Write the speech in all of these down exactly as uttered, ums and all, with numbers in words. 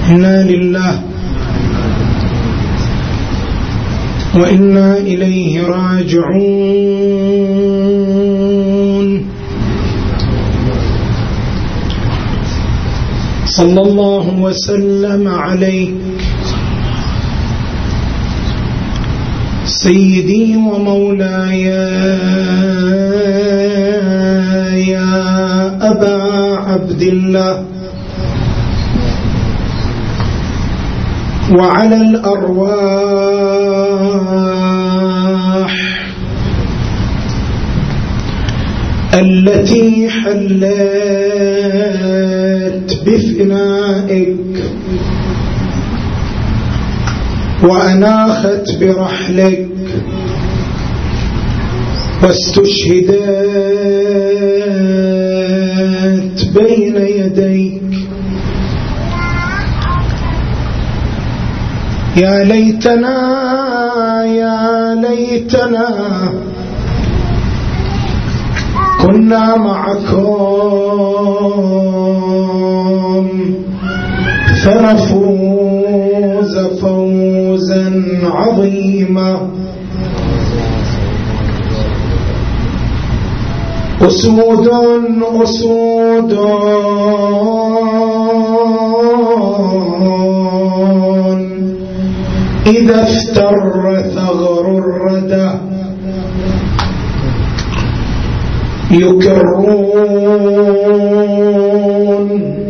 إنا لله وإنا إليه راجعون. صلى الله وسلم عليك سيدي ومولاي يا أبا عبد الله، وعلى الأرواح التي حلت بفنائك وأناخت برحلك واستشهدت بين يديك. يا ليتنا يا ليتنا كنا معكم فنفوز فوزا عظيما. أسود أسود إذا افتر ثغر الردى يكرون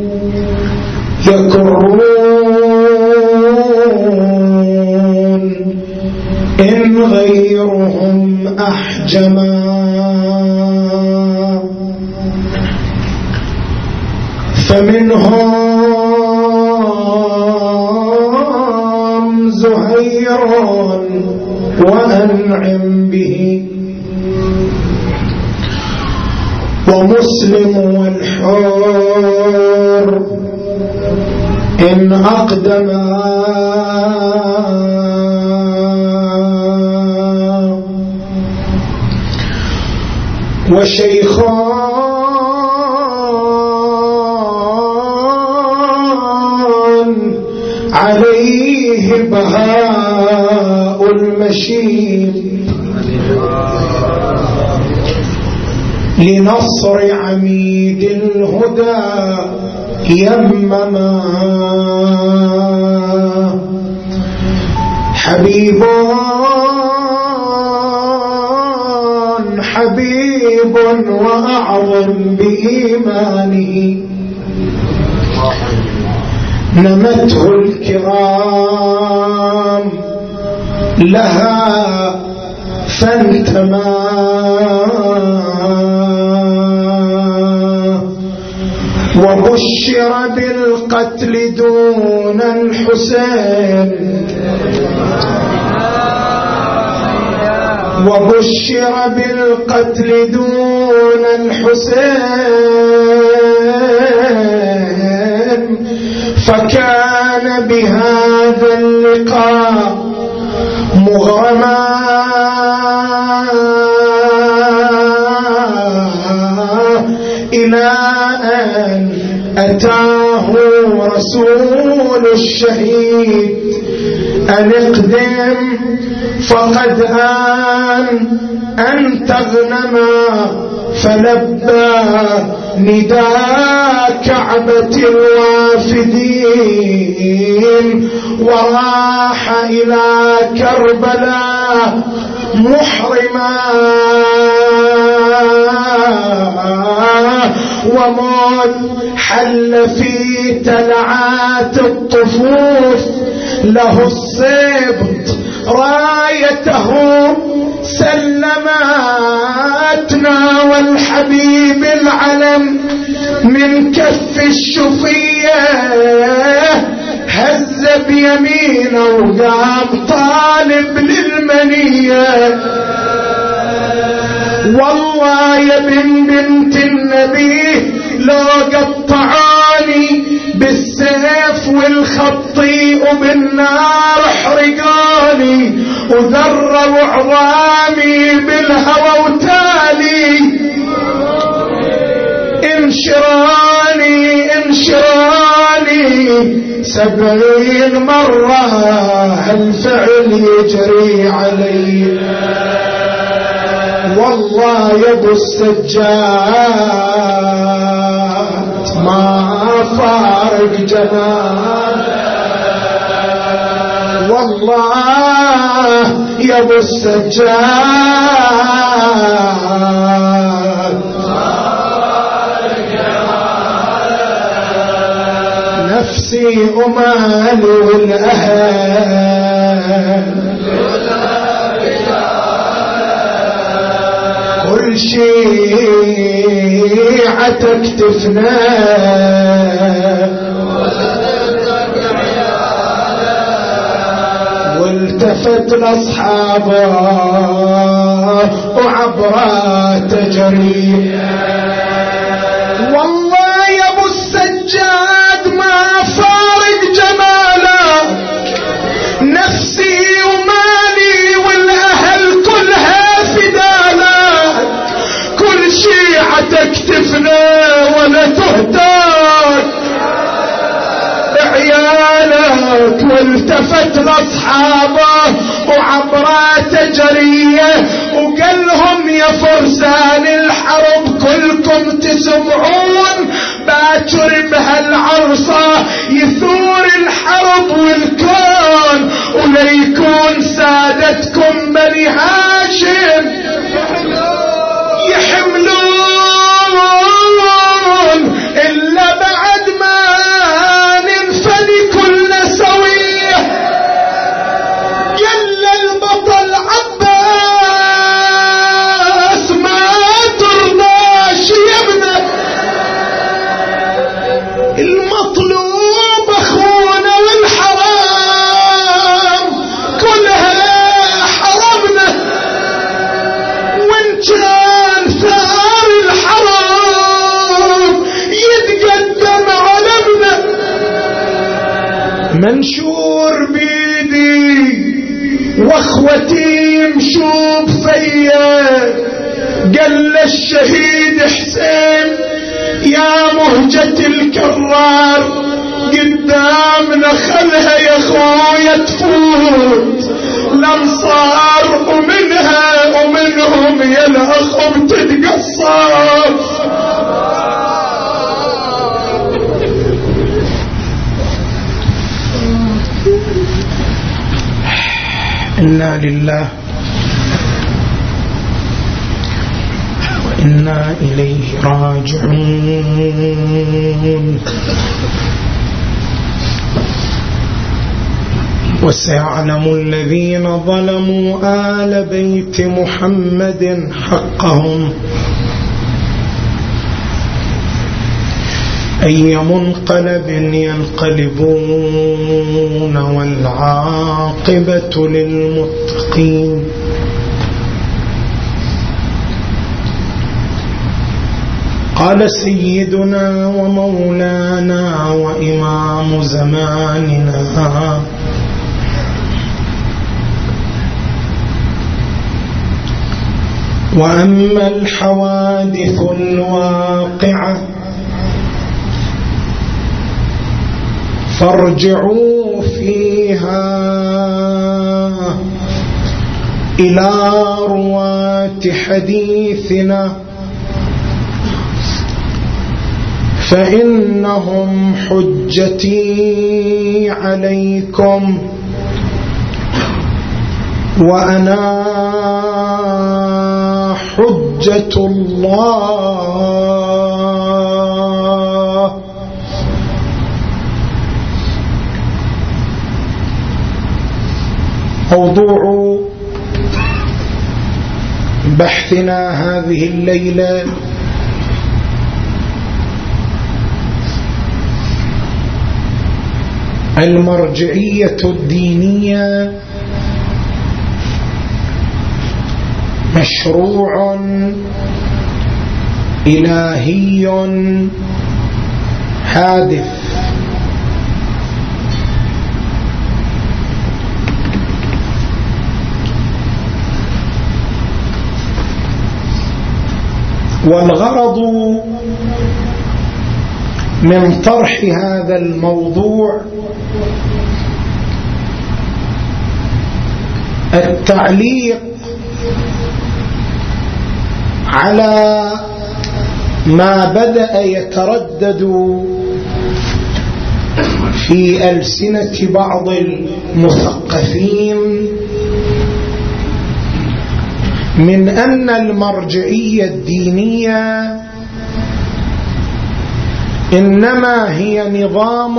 يكرون إن غيرهم أحجما. فمنهم زهير وأنعم به، ومسلم والحر إن أقدم، وشيخان عليه بهاء المشيب لنصر عميد الهدى يمما. حبيبان حبيب وأعظم بإيمانه نمته الكرام لها فانتما. وبشر بالقتل دون الحسين، وبشر بالقتل دون الحسين، فكان بهذا اللقاء مغرما. إلى أن أتاه رسول الشهيد أن اقدم فقد آن أن تغنما. فلبى نداء كعبة الوافدين وراح إلى كربلاء محرما. وموت حل في تلعات الطفوف له السبط رايته سلماتنا، والحبيب العلم من كف الشفية هز بيمينه وقام طالب للمنية. والله يا بن بنت النبي لو قطعاني بالسيف والخطي وبالنار حرقاني، وذروا عظامي بالهوى وتالي انشراني انشراني سبعين مرة هالفعل يجري علي. والله يا ابو السجاد ما فارق جمال. والله يا ابو السجاد نفسي ومالي والأهل كل شيعتك تفنى والتفت لاصحابه وعبره تجري. والله يا ابو السجاد ما فارق جمالك نفسي ومالي والاهل كلها فدالك كل شيعتك تفنى ولا تهتك عيالك. والتفت لاصحابه وعبره تجريه وقال لهم يا فرسان الحرب كلكم تسمعون باكر بهالعرصة يثور الحرب والكون وليكون سادتكم بني هاشم يحملون إلا بعد ما ننفدي كل سويه. يلا البطل عباس ما ترضاش يمنع المطلوب اخونا والحرام كلها حرمنا وان كان ثار الحرام يتقدم علمنا. منشور بيدي واخوتي يمشوا بفيا قال الشهيد حسين يا مهجة الكرار قدامنا خلها يا خويا تفوت الانصار ومنها ومنهم يا الاخ بتتقصر. إنا لله وإنا إليه راجعون. وسيعلم الذين ظلموا آل بيت محمد حقهم أي منقلب ينقلبون والعاقبة للمتقين. قال سيدنا ومولانا وإمام زماننا وأما الحوادث الواقعة فارجعوا فيها إلى رواة حديثنا فإنهم حجتي عليكم وأنا حجة الله. موضوع بحثنا هذه الليلة المرجعية الدينية مشروع إلهي حادث. والغرض من طرح هذا الموضوع التعليق على ما بدأ يتردد في ألسنة بعض المثقفين من أن المرجعية الدينية إنما هي نظام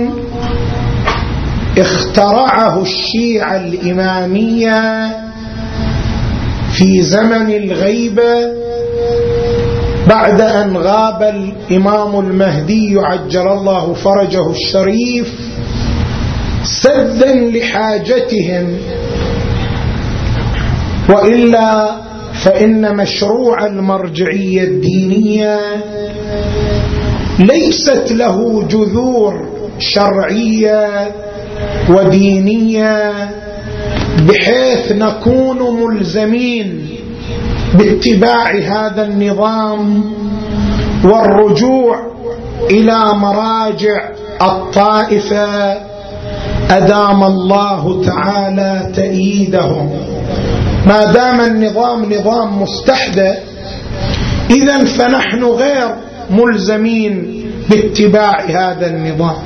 اخترعه الشيعة الإمامية في زمن الغيبة بعد أن غاب الإمام المهدي عجل الله فرجه الشريف سدا لحاجتهم، وإلا فإن مشروع المرجعية الدينية ليست له جذور شرعية ودينية بحيث نكون ملزمين باتباع هذا النظام والرجوع إلى مراجع الطائفة أدام الله تعالى تأييدهم. ما دام النظام نظام مستحدث إذن فنحن غير ملزمين باتباع هذا النظام.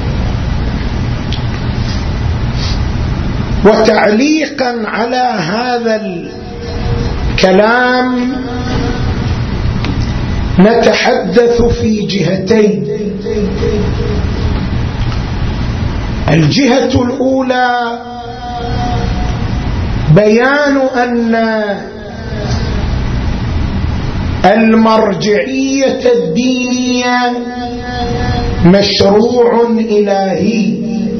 وتعليقا على هذا الكلام نتحدث في جهتين. الجهة الأولى بيان أن المرجعية الدينية مشروع إلهي،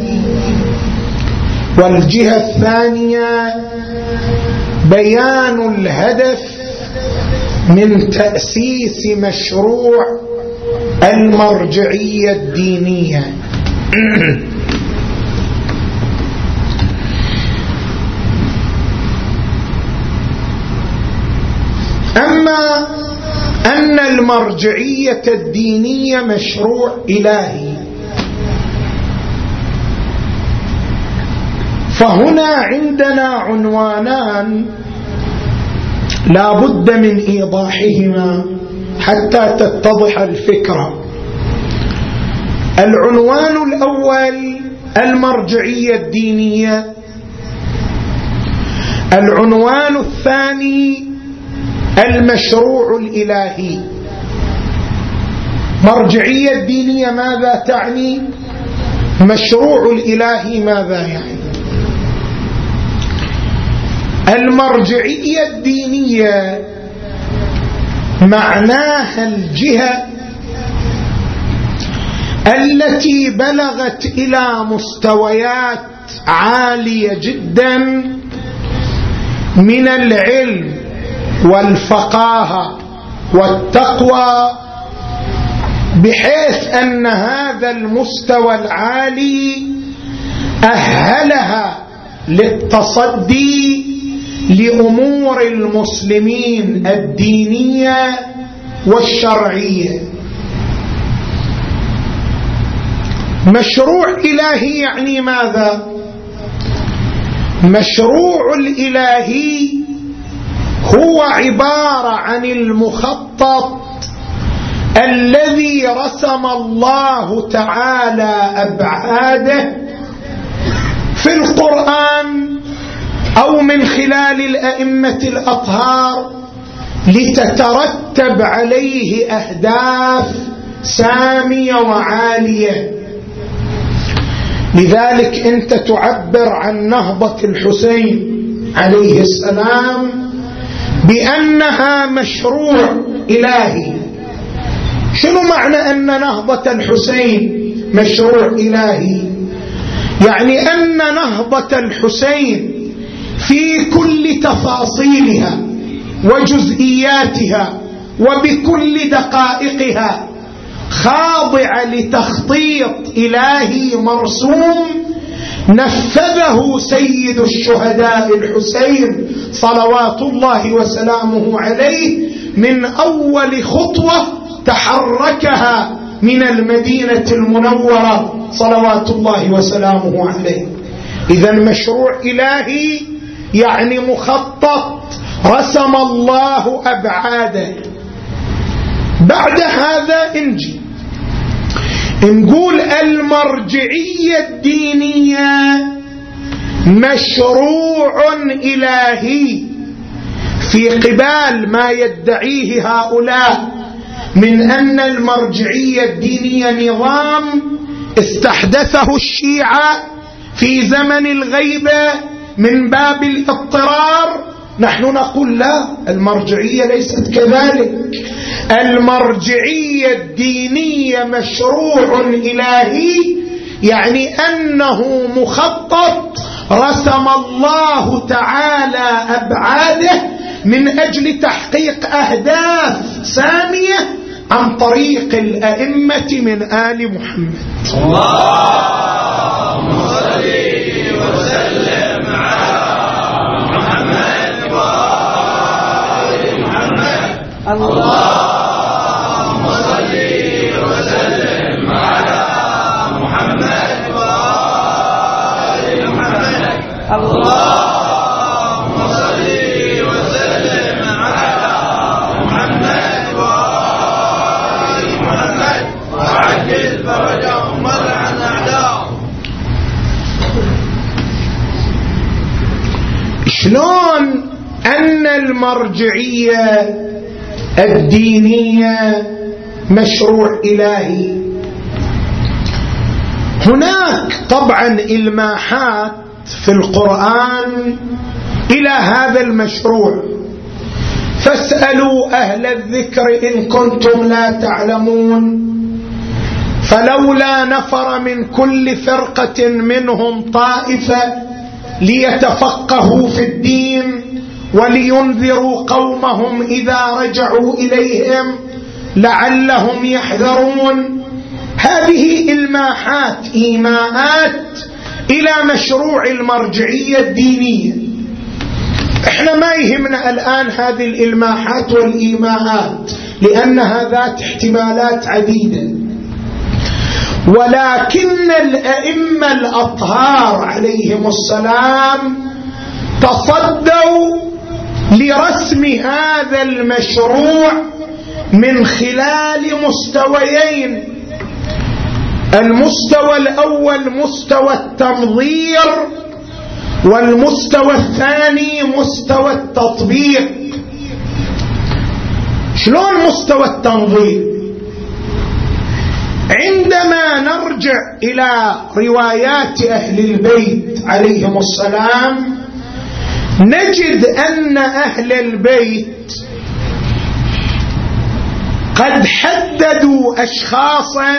والجهة الثانية بيان الهدف من تأسيس مشروع المرجعية الدينية. أما أن المرجعية الدينية مشروع إلهي، فهنا عندنا عنوانان لا بد من إيضاحهما حتى تتضح الفكرة. العنوان الأول المرجعية الدينية، العنوان الثاني المشروع الإلهي. مرجعية الدينية ماذا تعني؟ مشروع الإلهي ماذا يعني؟ المرجعية الدينية معناها الجهة التي بلغت إلى مستويات عالية جدا من العلم والفقاهة والتقوى، بحيث أن هذا المستوى العالي أهلها للتصدي لأمور المسلمين الدينية والشرعية. مشروع إلهي يعني ماذا؟ مشروع الإلهي هو عبارة عن المخطط الذي رسم الله تعالى أبعاده في القرآن أو من خلال الأئمة الأطهار لتترتب عليه أهداف سامية وعالية. لذلك أنت تعبر عن نهضة الحسين عليه السلام بأنها مشروع إلهي. شنو معنى أن نهضة الحسين مشروع إلهي؟ يعني أن نهضة الحسين في كل تفاصيلها وجزئياتها وبكل دقائقها خاضعة لتخطيط إلهي مرسوم نفذه سيد الشهداء الحسين صلوات الله وسلامه عليه من أول خطوة تحركها من المدينة المنورة صلوات الله وسلامه عليه. إذا مشروع إلهي يعني مخطط رسم الله أبعاده. بعد هذا انجي نقول المرجعية الدينية مشروع إلهي في قبال ما يدعيه هؤلاء من أن المرجعية الدينية نظام استحدثه الشيعة في زمن الغيبة من باب الاضطرار. نحن نقول لا، المرجعية ليست كذلك. المرجعية الدينية مشروع إلهي يعني أنه مخطط رسم الله تعالى أبعاده من أجل تحقيق أهداف سامية عن طريق الأئمة من آل محمد. اللهم صل وسلم على محمد وآل محمد. اللهم صل وسلم على محمد وآل محمد. اللهم صل وسلم على محمد وآل محمد وعجل فرجهم والعن أعداءهم. شلون أن المرجعية الدينية مشروع إلهي؟ هناك طبعا إلماحات في القرآن إلى هذا المشروع، فاسألوا أهل الذكر إن كنتم لا تعلمون فلولا نفر من كل فرقة منهم طائفة ليتفقهوا في الدين ولينذروا قومهم إذا رجعوا إليهم لعلهم يحذرون. هذه إلماحات إيماءات إلى مشروع المرجعية الدينية. احنا ما يهمنا الآن هذه الإلماحات والإيماءات لأنها ذات احتمالات عديدة، ولكن الأئمة الأطهار عليهم السلام تصدوا لرسم هذا المشروع من خلال مستويين. المستوى الأول مستوى التنظير، والمستوى الثاني مستوى التطبيق. شلون مستوى التنظير؟ عندما نرجع إلى روايات أهل البيت عليهم السلام نجد أن أهل البيت قد حددوا أشخاصا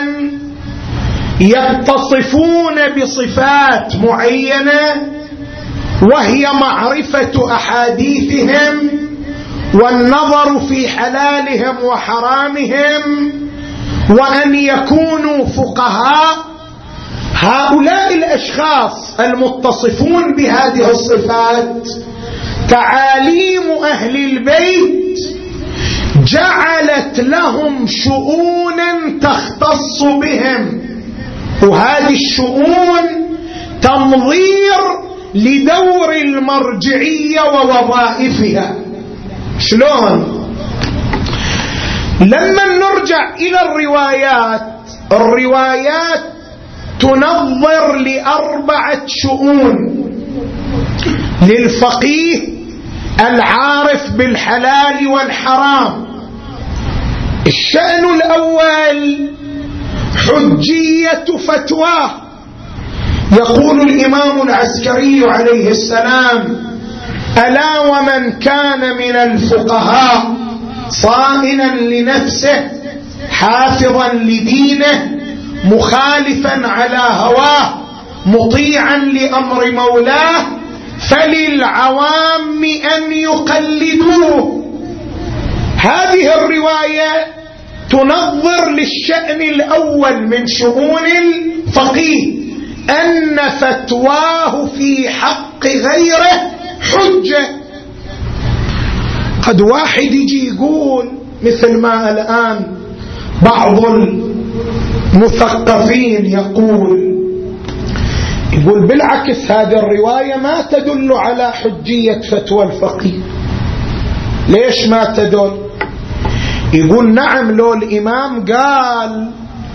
يتصفون بصفات معينة، وهي معرفة أحاديثهم والنظر في حلالهم وحرامهم وأن يكونوا فقهاء. هؤلاء الأشخاص المتصفون بهذه الصفات تعاليم أهل البيت جعلت لهم شؤونا تختص بهم، وهذه الشؤون تنظير لدور المرجعية ووظائفها. شلون؟ لما نرجع إلى الروايات، الروايات تنظر لأربعة شؤون للفقيه العارف بالحلال والحرام. الشأن الأول حجية فتواه. يقول الإمام العسكري عليه السلام: ألا ومن كان من الفقهاء صائنا لنفسه حافظا لدينه مخالفا على هواه مطيعا لأمر مولاه فللعوام أن يقلدوه. هذه الرواية تنظر للشأن الأول من شؤون الفقيه، أن فتواه في حق غيره حجة. قد واحد يجي يقول مثل ما الآن بعض مثقفين يقول يقول بالعكس هذه الرواية ما تدل على حجية فتوى الفقيه. ليش ما تدل؟ يقول نعم لو الإمام قال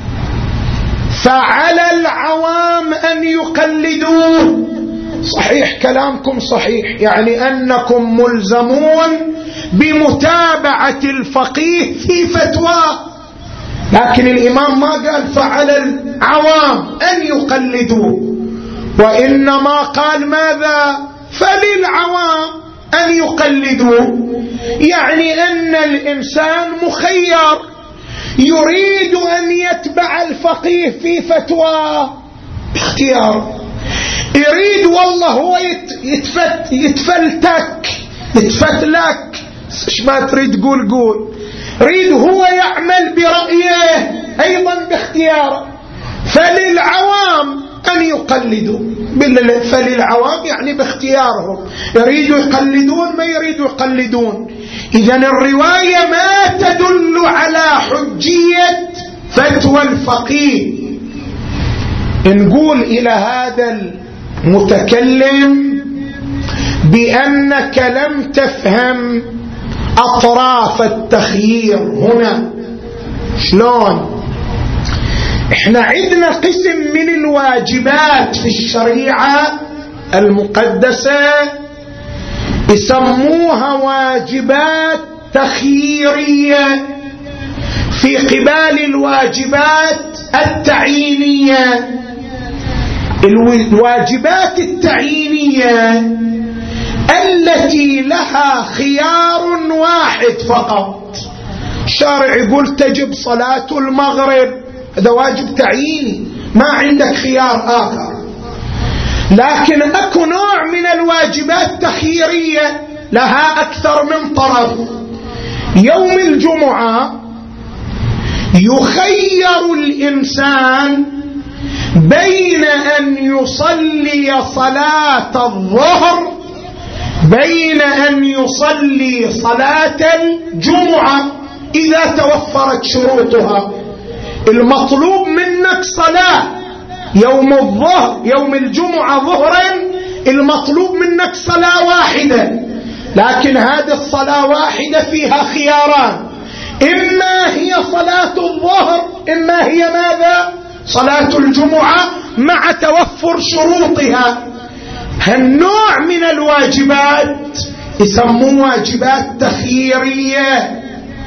فعلى العوام أن يقلدوه صحيح كلامكم صحيح، يعني أنكم ملزمون بمتابعة الفقيه في فتواه، لكن الإمام ما قال فعلى العوام أن يقلدوه، وإنما قال ماذا؟ فللعوام أن يقلدوه، يعني أن الإنسان مخير يريد أن يتبع الفقيه في فتواه باختيار، يريد والله هو يتفت يتفلتك يتفتلك ايش ما تريد قول قول، يريد هو يعمل برأيه أيضا باختياره، فللعوام أن يقلدوا، فللعوام يعني باختيارهم، يريدوا يقلدون ما يريدوا يقلدون. إذن الرواية ما تدل على حجية فتوى الفقيه. نقول إلى هذا المتكلم بأنك لم تفهم أطراف التخيير هنا. شلون؟ احنا عندنا قسم من الواجبات في الشريعة المقدسة يسموها واجبات تخييرية في قبال الواجبات التعيينية. الواجبات التعيينية التي لها خيار واحد فقط، الشارع يقول تجب صلاة المغرب، هذا واجب تعييني ما عندك خيار آخر. لكن أكو نوع من الواجبات التخييرية لها أكثر من طرف. يوم الجمعة يخير الإنسان بين أن يصلي صلاة الظهر بين أن يصلي صلاة الجمعة إذا توفرت شروطها. المطلوب منك صلاة يوم الظهر يوم الجمعة ظهرا، المطلوب منك صلاة واحدة، لكن هذه الصلاة واحدة فيها خياران، إما هي صلاة الظهر إما هي ماذا؟ صلاة الجمعة مع توفر شروطها. هالنوع من الواجبات يسموه واجبات تخييرية.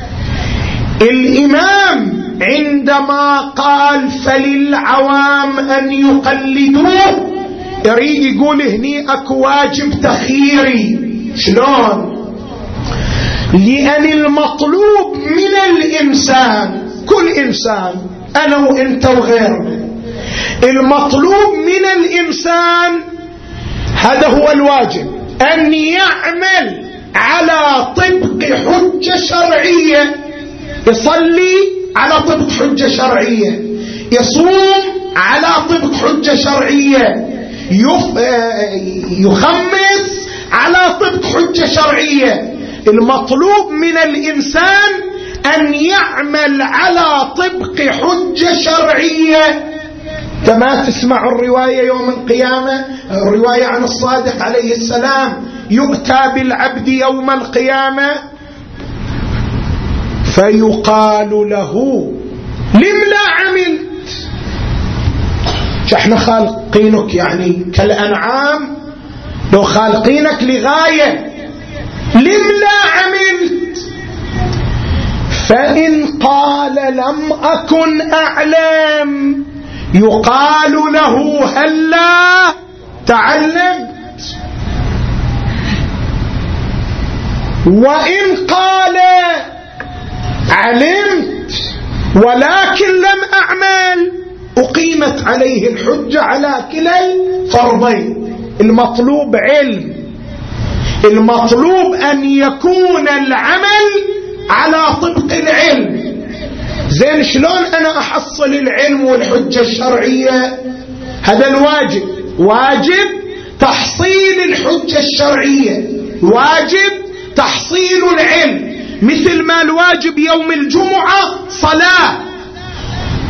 الإمام عندما قال فللعوام أن يقلدوه يريد يقول هني أكو واجب تخييري. شلون؟ لأن المطلوب من الإنسان، كل إنسان أنا وإنت وغيرنا، المطلوب من الإنسان هذا هو الواجب، أن يعمل على طبق حجة شرعية، يصلي على طبق حجة شرعية، يصوم على طبق حجة شرعية، يخمس على طبق حجة شرعية. المطلوب من الإنسان أن يعمل على طبق حجة شرعية. كما تسمع الرواية يوم القيامة، الرواية عن الصادق عليه السلام، يؤتى بالعبد يوم القيامة فيقال له لم لا عملت، احنا خالقينك يعني كالأنعام، لو خالقينك لغاية، لم لا عملت؟ فإن قال لم أكن أعلم يقال له هلا تعلمت. وإن قال علمت ولكن لم أعمل أقيمت عليه الحجة على كلا الفرضين. المطلوب علم، المطلوب أن يكون العمل على طبق العلم. زين شلون أنا أحصل العلم والحجة الشرعية؟ هذا الواجب، واجب تحصيل الحجة الشرعية، واجب تحصيل العلم، مثل ما الواجب يوم الجمعة صلاة،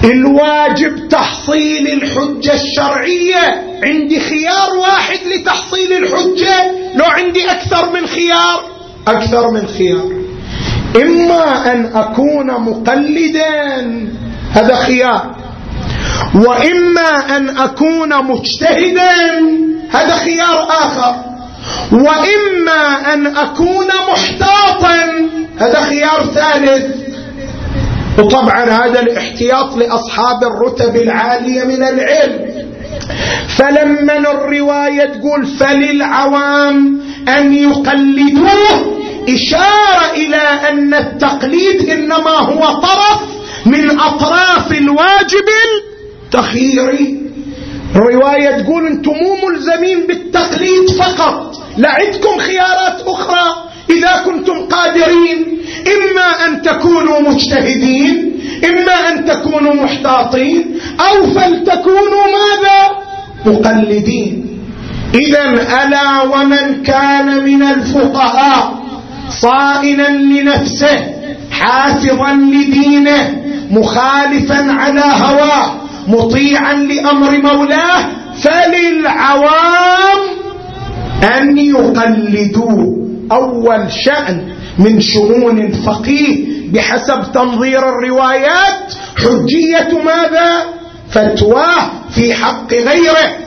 الواجب تحصيل الحجة الشرعية، عندي خيار واحد لتحصيل الحجة، لو عندي أكثر من خيار أكثر من خيار، إما أن أكون مقلدا هذا خيار، وإما أن أكون مجتهدا هذا خيار آخر، وإما أن أكون محتاطا هذا خيار ثالث. وطبعا هذا الاحتياط لأصحاب الرتب العالية من العلم. فلما الرواية تقول فللعوام أن يقلدوه، إشارة إلى أن التقليد إنما هو طرف من أطراف الواجب التخييري. الرواية تقول أنتم مو ملزمين بالتقليد فقط، لعندكم خيارات أخرى إذا كنتم قادرين، إما أن تكونوا مجتهدين، إما أن تكونوا محتاطين، أو فلتكونوا ماذا؟ مقلدين. إذن ألا ومن كان من الفقهاء صائنا لنفسه حافظا لدينه مخالفا على هواه مطيعا لأمر مولاه فللعوام أن يقلدوه. أول شأن من شؤون الفقيه بحسب تنظير الروايات حجية ماذا؟ فتواه في حق غيره.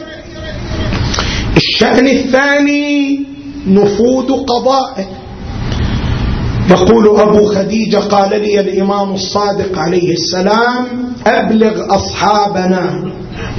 الشأن الثاني نفوذ قضائه. يقول أبو خديجة قال لي الإمام الصادق عليه السلام أبلغ أصحابنا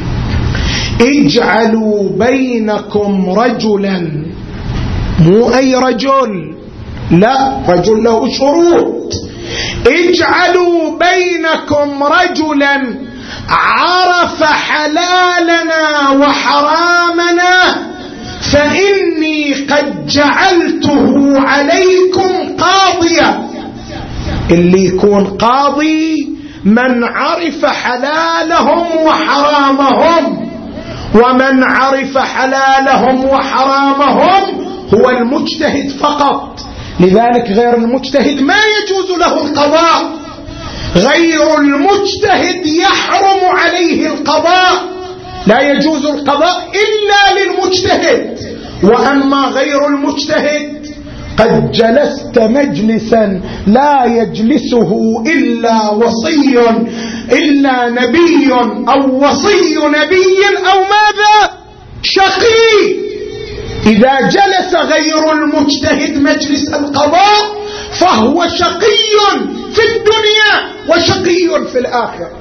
اجعلوا بينكم رجلا، مو أي رجل، لا، رجل له شروط، اجعلوا بينكم رجلا عرف حلالنا وحرامنا فإني قد جعلته عليكم قاضيا. اللي يكون قاضي من عرف حلالهم وحرامهم، ومن عرف حلالهم وحرامهم هو المجتهد فقط. لذلك غير المجتهد ما يجوز له القضاء، غير المجتهد يحرم عليه القضاء، لا يجوز القضاء إلا للمجتهد. وأما غير المجتهد قد جلست مجلسا لا يجلسه إلا وصي إلا نبي أو وصي نبي أو ماذا؟ شقي. إذا جلس غير المجتهد مجلس القضاء فهو شقي في الدنيا وشقي في الآخرة.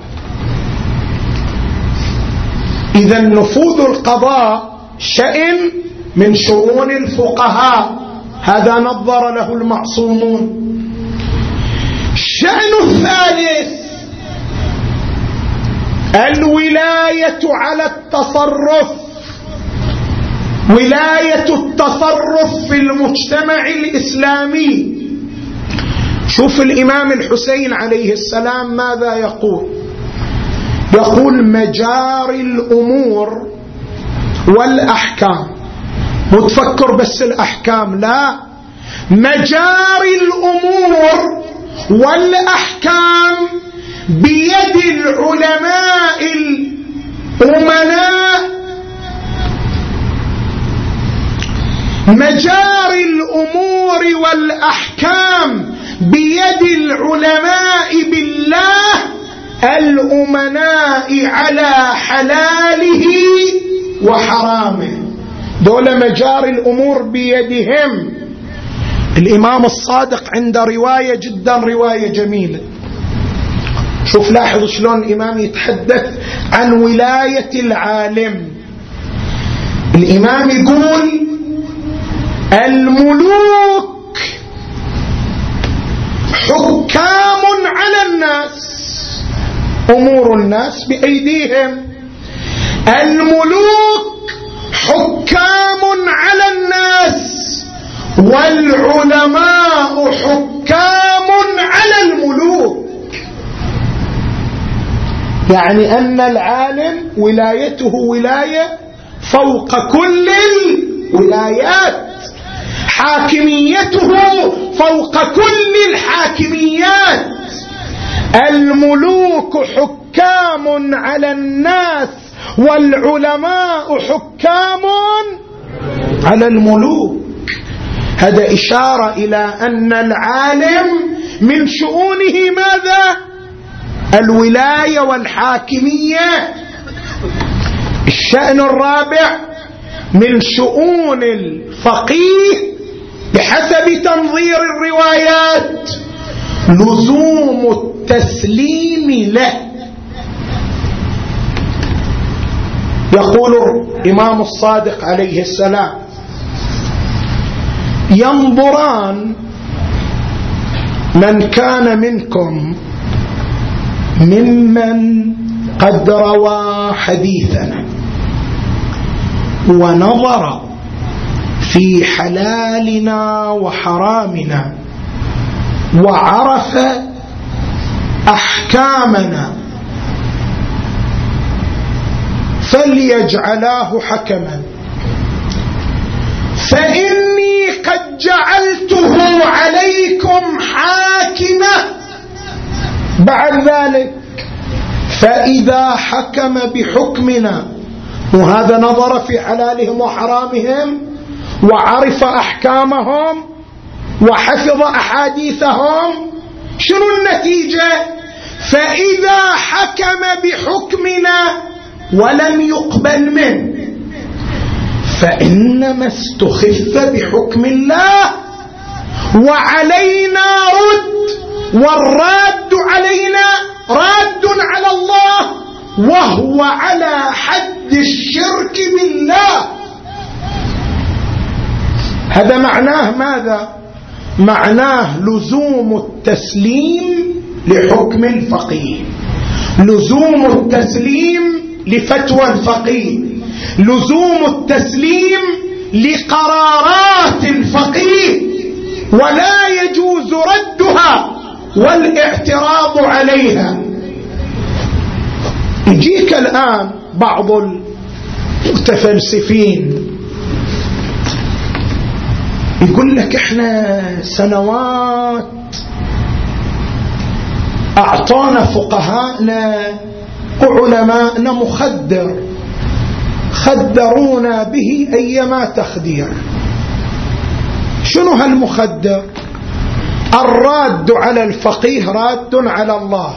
إذا نفوذ القضاء شأن من شؤون الفقهاء، هذا نظر له المعصومون. الشأن الثالث الولاية على التصرف، ولاية التصرف في المجتمع الإسلامي. شوف الإمام الحسين عليه السلام ماذا يقول؟ يقول مجاري الأمور والأحكام، متفكر بس الأحكام، لا، مجاري الأمور والأحكام بيد العلماء الأمناء. مجاري الأمور والأحكام بيد العلماء بالله الأمناء على حلاله وحرامه. دول مجاري الأمور بيدهم. الإمام الصادق عند رواية جدا رواية جميلة. شوف لاحظ شلون الإمام يتحدث عن ولاية العالم. الإمام يقول الملوك حكام على الناس، أمور الناس بأيديهم. الملوك حكام على الناس والعلماء حكام على الملوك. يعني أن العالم ولايته ولاية فوق كل الولايات، حاكميته فوق كل الحاكميات. الملوك حكام حكام على الناس والعلماء حكام على الملوك. هذا إشارة إلى أن العالم من شؤونه ماذا؟ الولاية والحاكمية. الشأن الرابع من شؤون الفقيه بحسب تنظير الروايات لزوم التسليم له. يقول الإمام الصادق عليه السلام: ينظران من كان منكم ممن قد روى حديثنا ونظر في حلالنا وحرامنا وعرف أحكامنا فليجعلاه حكما، فإني قد جعلته عليكم حاكما بعد ذلك. فإذا حكم بحكمنا، وهذا نظر في حلالهم وحرامهم وعرف أحكامهم وحفظ أحاديثهم، شنو النتيجة؟ فإذا حكم بحكمنا ولم يقبل منه فإنما استخف بحكم الله وعلينا رد، والراد علينا راد على الله، وهو على حد الشرك بالله. هذا معناه ماذا؟ معناه لزوم التسليم لحكم الفقيه، لزوم التسليم لفتوى الفقيه، لزوم التسليم لقرارات الفقيه، ولا يجوز ردها والاعتراض عليها. يجيك الآن بعض المتفلسفين يقول لك احنا سنوات اعطانا فقهاءنا وعلماءنا مخدر، خدرونا به ايما تخدير. شنو هالمخدر؟ الراد على الفقيه راد على الله.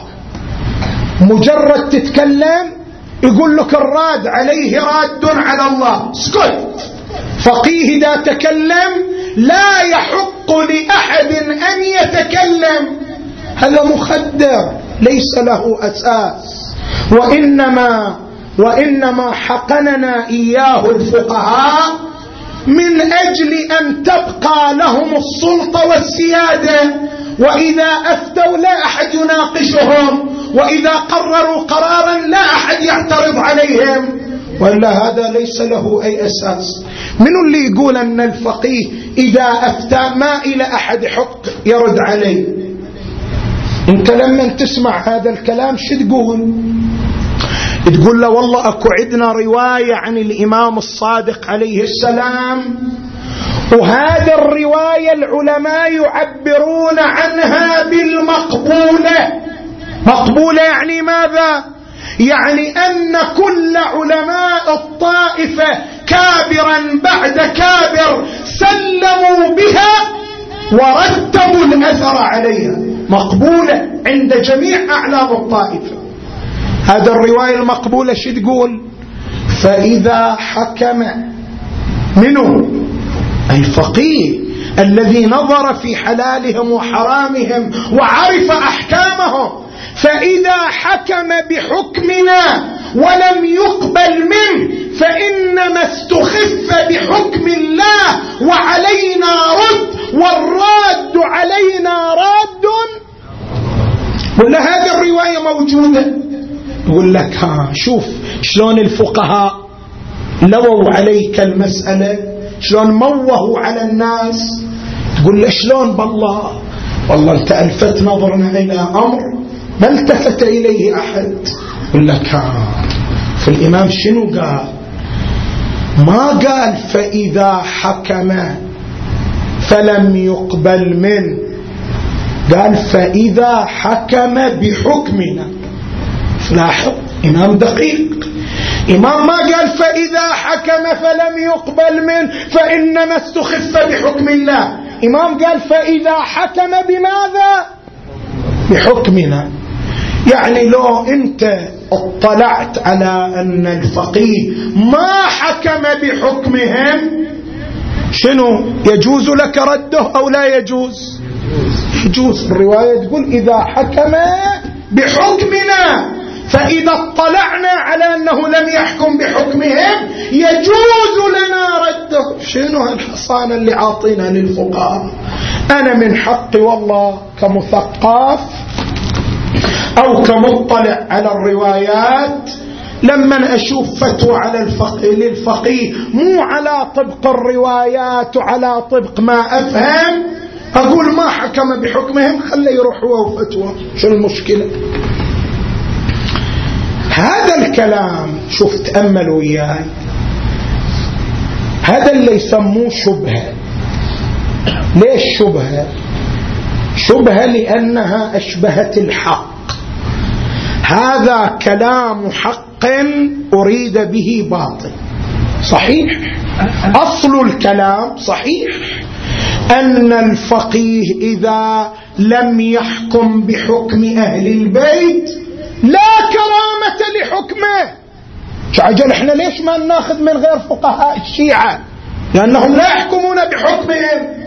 مجرد تتكلم يقول لك الراد عليه راد على الله، اسكت. فقيه إذا تكلم لا يحق لأحد أن يتكلم، هذا مخدر ليس له أساس. وإنما وإنما حقننا إياه الفقهاء من أجل أن تبقى لهم السلطة والسيادة، وإذا أفتوا لا أحد يناقشهم، وإذا قرروا قرارا لا أحد يعترض عليهم، وإلا هذا ليس له أي أساس. من اللي يقول أن الفقيه إذا أفتى ما إلى أحد حق يرد عليه؟ أنت لما تسمع هذا الكلام شو تقول؟ تقول له والله أكو عندنا رواية عن الإمام الصادق عليه السلام، وهذا الرواية العلماء يعبرون عنها بالمقبولة. مقبولة يعني ماذا؟ يعني أن كل علماء الطائفة كابرا بعد كابر سلموا بها ورتبوا الأثر عليها، مقبولة عند جميع أعلام الطائفة. هذا الرواية المقبولة شو تقول؟ فإذا حكم منه الفقيه الذي نظر في حلالهم وحرامهم وعرف أحكامهم، فإذا حكم بحكمنا ولم يقبل منه فإنما استخف بحكم الله وعلينا رد، والراد علينا راد. ولا هذه الرواية موجودة؟ يقول لك ها شوف شلون الفقهاء لووا عليك المسألة، شلون موهوا على الناس. تقول له شلون؟ بالله والله انت ألفت نظرنا إلى أمر ما التفت إليه أحد. يقول لك ها فالإمام شنو قال؟ ما قال فإذا حكم فلم يقبل منه، قال فإذا حكم بحكمنا. لاحظ إمام دقيق، إمام ما قال فإذا حكم فلم يقبل منه فإنما استخف بحكم الله، إمام قال فإذا حكم بماذا؟ بحكمنا. يعني لو أنت اطلعت على أن الفقيه ما حكم بحكمهم شنو يجوز لك رده أو لا يجوز؟ يجوز. الرواية تقول إذا حكم بحكمنا، فإذا اطلعنا على أنه لم يحكم بحكمهم يجوز لنا رده. شنو هالحصانة اللي عاطينا للفقهاء؟ أنا من حقي والله كمثقف أو كمطلع على الروايات لما أشوف فتوى على الفقيه للفقيه مو على طبق الروايات وعلى طبق ما أفهم، أقول ما حكم بحكمهم خليه يروح هو وفتوى، شو المشكلة؟ هذا الكلام شوف تأملوا إياي، هذا اللي يسموه شبهة. ليش شبهة؟ شبهة لأنها أشبهت الحق. هذا كلام حق أريد به باطل. صحيح، أصل الكلام صحيح أن الفقيه إذا لم يحكم بحكم أهل البيت لا كرامة لحكمه. عجل احنا ليش ما ناخذ من غير فقهاء الشيعة؟ لأنهم لا يحكمون بحكمهم.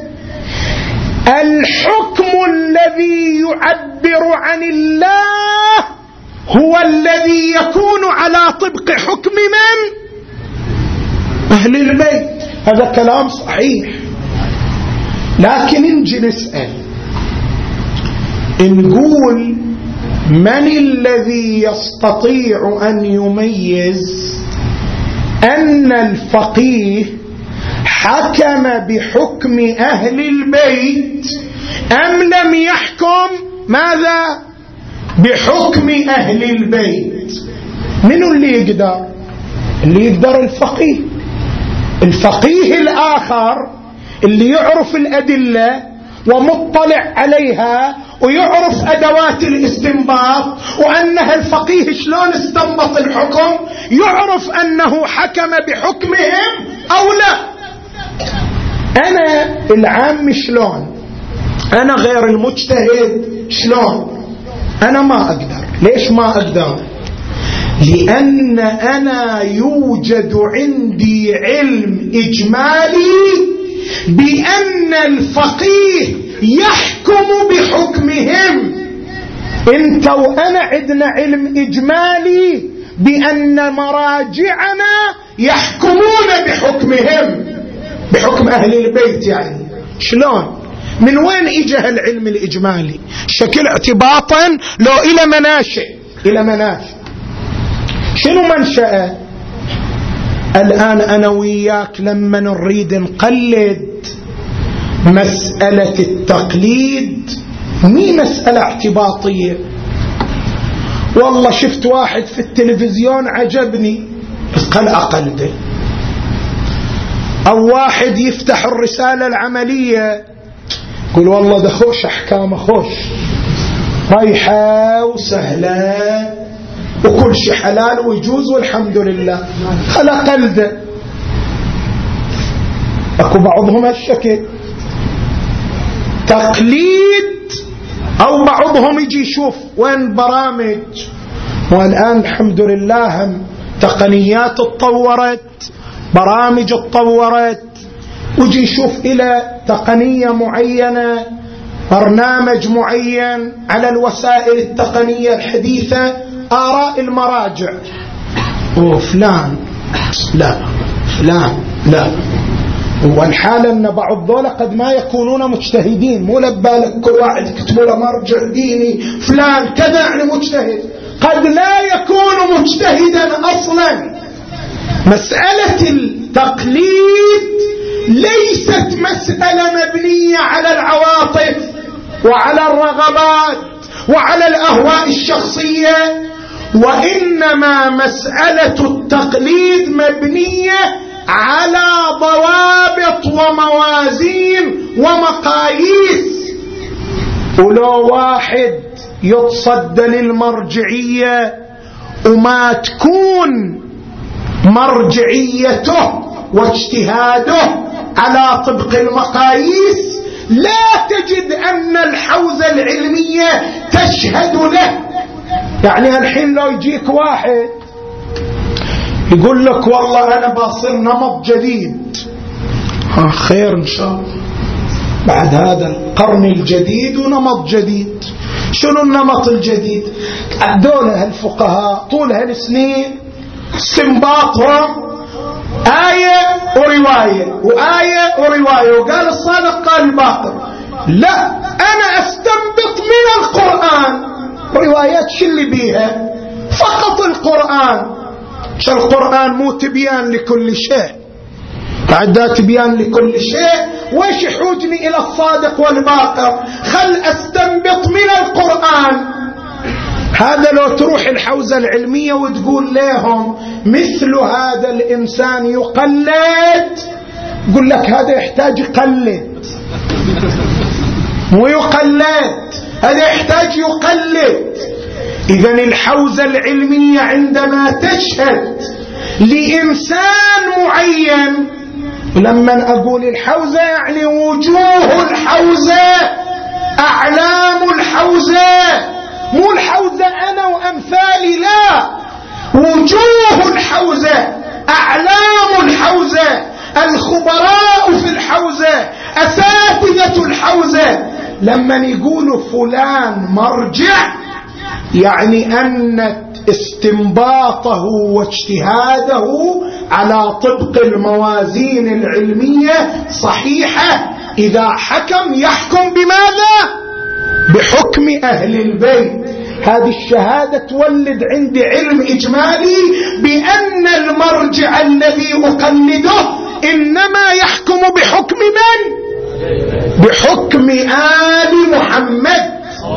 الحكم الذي يعبر عن الله هو الذي يكون على طبق حكم من؟ أهل البيت. هذا كلام صحيح، لكن نجي نسأل نقول من الذي يستطيع أن يميز أن الفقيه حكم بحكم أهل البيت أم لم يحكم ماذا؟ بحكم أهل البيت. من اللي يقدر؟ اللي يقدر الفقيه. الفقيه الآخر اللي يعرف الأدلة ومطلع عليها ويعرف أدوات الاستنباط وأنها الفقيه شلون استنبط الحكم، يعرف أنه حكم بحكمهم أو لا. أنا العام شلون؟ أنا غير المجتهد شلون؟ أنا ما أقدر. ليش ما أقدر؟ لأن أنا يوجد عندي علم إجمالي بأن الفقيه يحكم بحكمهم. انت وأنا عندنا علم إجمالي بأن مراجعنا يحكمون بحكمهم، بحكم أهل البيت. يعني شلون؟ من وين إجى العلم الإجمالي؟ شكل اعتباطا لو إلى مناشئ، إلى مناشئ. شنو منشأه؟ الآن أنا وياك لما نريد نقلد مسألة التقليد مي مسألة اعتباطية. والله شفت واحد في التلفزيون عجبني قال أقلده، أو واحد يفتح الرسالة العملية يقول والله ده خوش أحكام، خوش رايحة وسهلة وكل شيء حلال ويجوز والحمد لله، خلا قلده. أكو بعضهم هالشكل تقليد، أو بعضهم يجي يشوف وين برامج. والآن الحمد لله هم تقنيات اتطورت، برامج اتطورت، ويجي يشوف إلى تقنية معينة، برنامج معين على الوسائل التقنية الحديثة، آراء المراجع، وفلان لا فلان لا. والحالة أن بعض ذولا قد ما يكونون مجتهدين، مو لبالك كل واحد يكتبوا له مرجع ديني فلان كذا يعني مجتهد، قد لا يكون مجتهدا أصلا. مسألة التقليد ليست مسألة مبنية على العواطف وعلى الرغبات وعلى الأهواء الشخصية، وإنما مسألة التقليد مبنية على ضوابط وموازين ومقاييس. ولو واحد يتصدى للمرجعية وما تكون مرجعيته واجتهاده على طبق المقاييس لا تجد أن الحوزة العلمية تشهد له. يعني الحين لو يجيك واحد يقول لك والله أنا باصر نمط جديد، ها خير إن شاء الله، بعد هذا القرن الجديد ونمط جديد. شنو النمط الجديد؟ دول هالفقهاء طول هالسنين استنباطهم آية ورواية وآية ورواية، وقال الصادق قال الباطل. لا، أنا أستنبط من القرآن، روايات شو اللي بيها؟ فقط القرآن. شو القرآن مو تبيان لكل شيء، بعد تبيان لكل شيء، وش يحوجني إلى الصادق والباطل؟ خل أستنبط من القرآن. هذا لو تروح الحوزة العلمية وتقول لهم مثل هذا الإنسان يقلد، يقول لك هذا يحتاج يقلد، مو يقلد، هذا يحتاج يقلد. إذن الحوزة العلمية عندما تشهد لإنسان معين، لما أقول الحوزة يعني وجوه الحوزة، أعلام الحوزة، مو الحوزة أنا وأمثالي، لا، وجوه الحوزة، أعلام الحوزة، الخبراء في الحوزة، أساتذة الحوزة. لما يقولوا فلان مرجع يعني أن استنباطه واجتهاده على طبق الموازين العلمية صحيحة. إذا حكم يحكم بماذا؟ بحكم أهل البيت. هذه الشهادة تولد عندي علم إجمالي بأن المرجع الذي أقلده إنما يحكم بحكم من؟ بحكم آل محمد.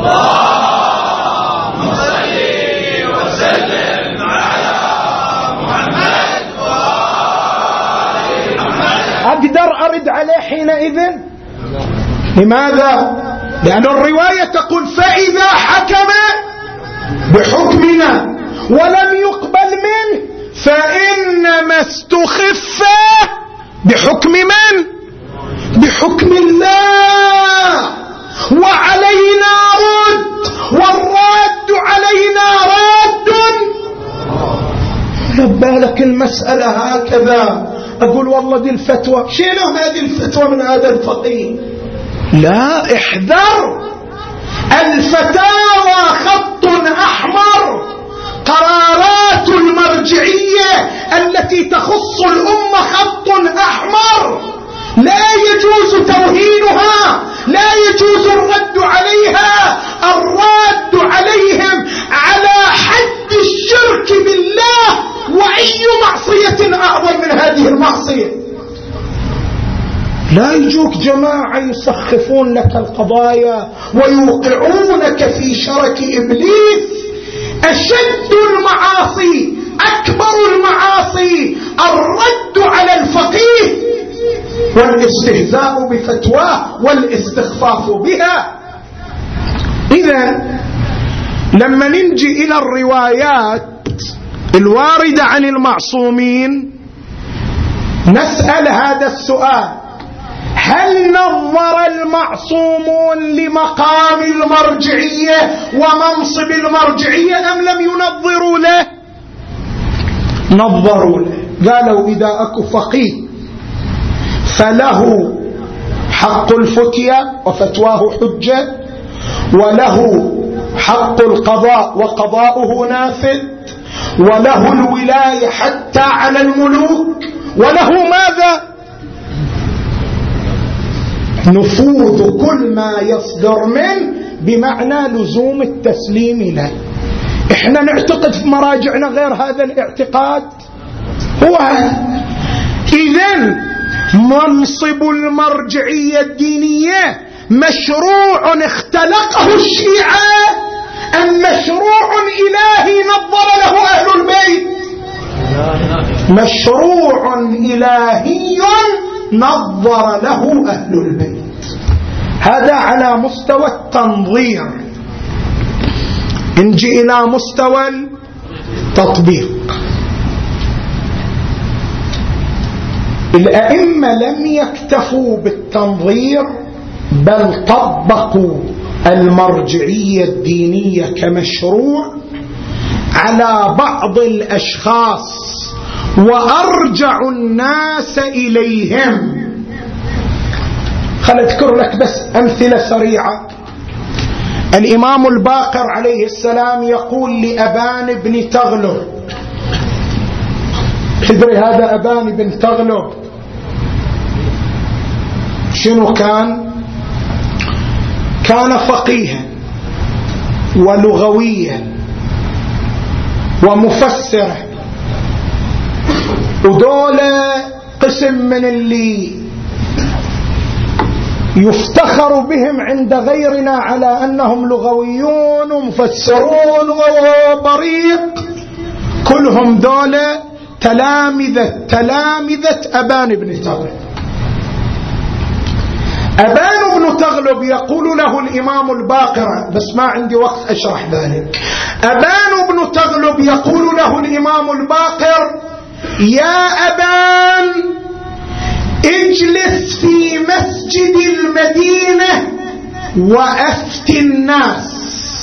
اللهم صل وسلم على محمد وآل محمد. أقدر أرد عليه حينئذ؟ لماذا؟ لأن الرواية تقول فإذا حكم بحكمنا ولم يقبل منه فإنما استخف بحكم من؟ بحكم الله، وعلينا رد، والرد علينا رد. بالك المسألة هكذا، أقول والله دي الفتوى، شيلوا هذه الفتوى من هذا الفقيه. لا، احذر، الفتاوى خط أحمر، قرارات المرجعية التي تخص الأمة خط أحمر، لا يجوز توهينها، لا يجوز الرد عليها. الرد عليهم على حد الشرك بالله، وأي معصية أعظم من هذه المعصية. لا يجوك جماعة يسخفون لك القضايا ويوقعونك في شرك إبليس. أشد المعاصي، أكبر المعاصي الرد على الفقيه والاستهزاء بفتواه والاستخفاف بها. إذن لما ننجي إلى الروايات الواردة عن المعصومين نسأل هذا السؤال: هل نظر المعصومون لمقام المرجعية ومنصب المرجعية أم لم ينظروا له؟ نظروا له. قالوا إذا أكو فقيه فله حق الفتية وفتواه حجة، وله حق القضاء وقضاؤه نافذ، وله الولاية حتى على الملوك، وله ماذا؟ نفوذ كل ما يصدر منه، بمعنى لزوم التسليم له. احنا نعتقد في مراجعنا غير هذا الاعتقاد. هو إذن منصب المرجعية الدينية مشروع اختلقه الشيعة أم مشروع إلهي نظر له أهل البيت؟ مشروع إلهي نظر له أهل البيت. هذا على مستوى التنظير. نجي إلى مستوى تطبيق. الأئمة لم يكتفوا بالتنظير بل طبقوا المرجعية الدينية كمشروع على بعض الأشخاص وأرجعوا الناس إليهم. خل أذكر لك بس أمثلة سريعة. الإمام الباقر عليه السلام يقول لأبان بن تغلب، تدري هذا أبان بن تغلب شنو كان؟ كان فقيها ولغويا ومفسرا، ودولة قسم من اللي يفتخر بهم عند غيرنا على أنهم لغويون ومفسرون وبريق، كلهم دولة تلامذة تلامذة أبان بن تغلب. أبان بن تغلب يقول له الإمام الباقر، بس ما عندي وقت أشرح ذلك، أبان بن تغلب يقول له الإمام الباقر: يا أبان اجلس في مسجد المدينة وأفت الناس،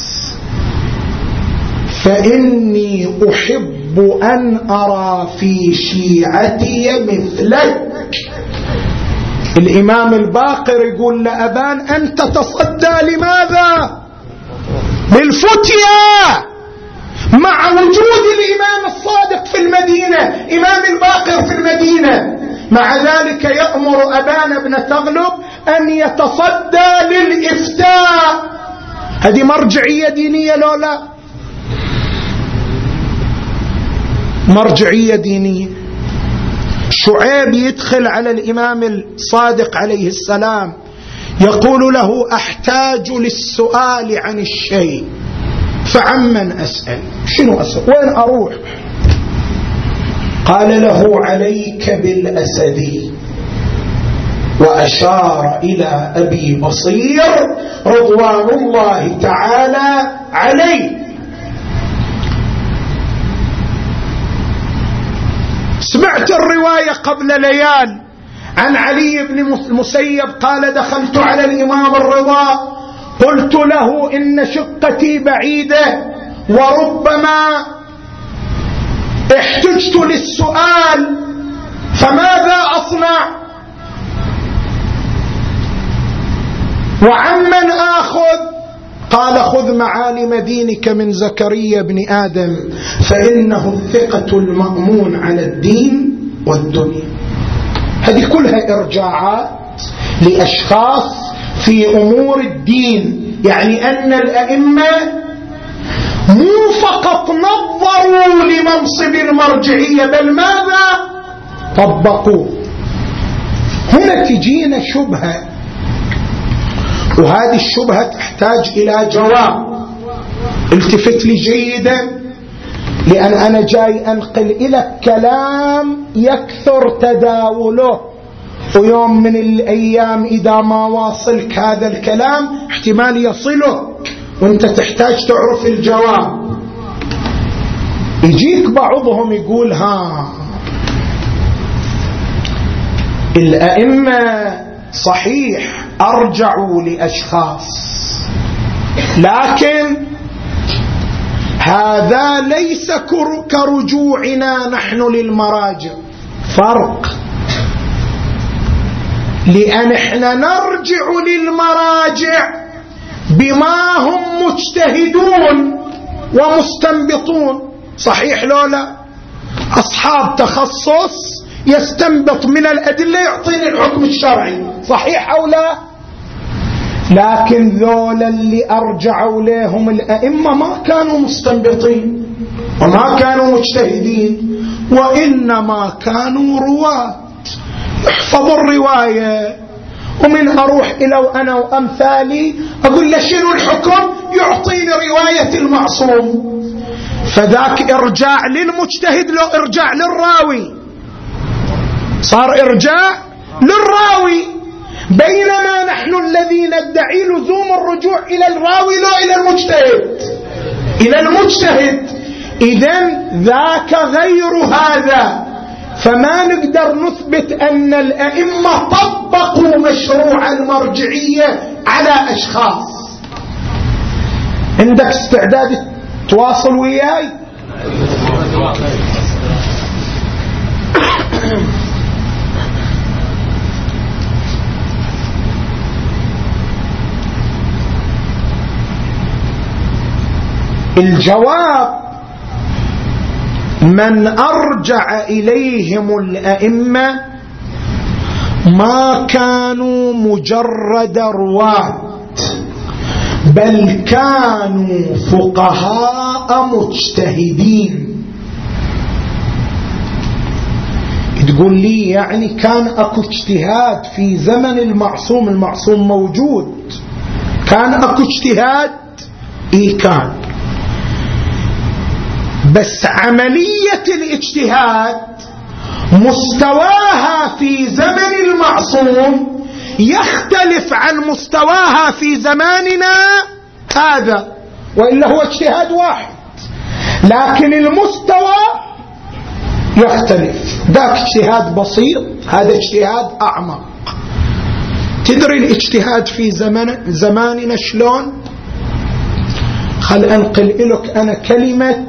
فإني أحب أن أرى في شيعتي مثلك. الإمام الباقر يقول لأبان: أنت تصدى لماذا؟ للفتية، مع وجود الإمام الصادق في المدينة، إمام الباقر في المدينة، مع ذلك يأمر أبان بن تغلب أن يتصدى للإفتاء. هذه مرجعية دينية لو لا؟ مرجعية دينية. شعيب يدخل على الإمام الصادق عليه السلام يقول له: أحتاج للسؤال عن الشيء، فعمن أسأل؟ شنو أسأل؟ وين أروح؟ قال له: عليك بالأسدي، وأشار إلى أبي بصير رضوان الله تعالى عليه. سمعت الرواية قبل ليال عن علي بن المسيب قال: دخلت على الإمام الرضا قلت له: إن شقتي بعيدة وربما احتجت للسؤال، فماذا أصنع؟ وعمن آخذ؟ قال: خذ معالم دينك من زكريا بن آدم، فإنه الثقة المأمون على الدين والدنيا. هذه كلها إرجاعات لأشخاص في أمور الدين، يعني أن الأئمة مو فقط نظروا لمنصب المرجعية بل ماذا؟ طبقوه. هنا تجينا شبهة، وهذه الشبهة تحتاج إلى جواب. التفت لي جيدا، لأن أنا جاي أنقل إلى كلام يكثر تداوله، ويوم من الأيام إذا ما واصلك هذا الكلام احتمال يصله وانت تحتاج تعرف الجواب. يجيك بعضهم يقول: ها الأئمة صحيح أرجعوا لأشخاص، لكن هذا ليس كرجوعنا نحن للمراجع، فرق، لأن احنا نرجع للمراجع بما هم مجتهدون ومستنبطون. صحيح لولا أصحاب تخصص يستنبط من الأدلة يعطيني الحكم الشرعي، صحيح أو لا؟ لكن ذولا اللي أرجعوا لهم الأئمة ما كانوا مستنبطين وما كانوا مجتهدين، وإنما كانوا رواة يحفظوا الرواية. ومن أروح إلى أنا وأمثالي أقول له شنو الحكم، يعطيني رواية المعصوم. فذاك إرجاع للمجتهد لو إرجاع للراوي، صار إرجاع للراوي، بينما نحن الذي ندعي لزوم الرجوع إلى الراوي لا إلى المجتهد. إلى المجتهد إذن ذاك غير هذا، فما نقدر نثبت أن الأئمة طبقوا مشروع المرجعية على أشخاص. عندك استعداد تواصل وياي؟ الجواب: من أرجع إليهم الأئمة ما كانوا مجرد رواة، بل كانوا فقهاء مجتهدين. تقول لي يعني كان أكو اجتهاد في زمن المعصوم؟ المعصوم موجود، كان أكو اجتهاد؟ إيه كان، بس عملية الاجتهاد مستواها في زمن المعصوم يختلف عن مستواها في زماننا هذا، وإلا هو اجتهاد واحد، لكن المستوى يختلف. ذاك اجتهاد بسيط، هذا اجتهاد أعمق. تدري الاجتهاد في زمان زماننا شلون؟ خل أنقل لك أنا كلمة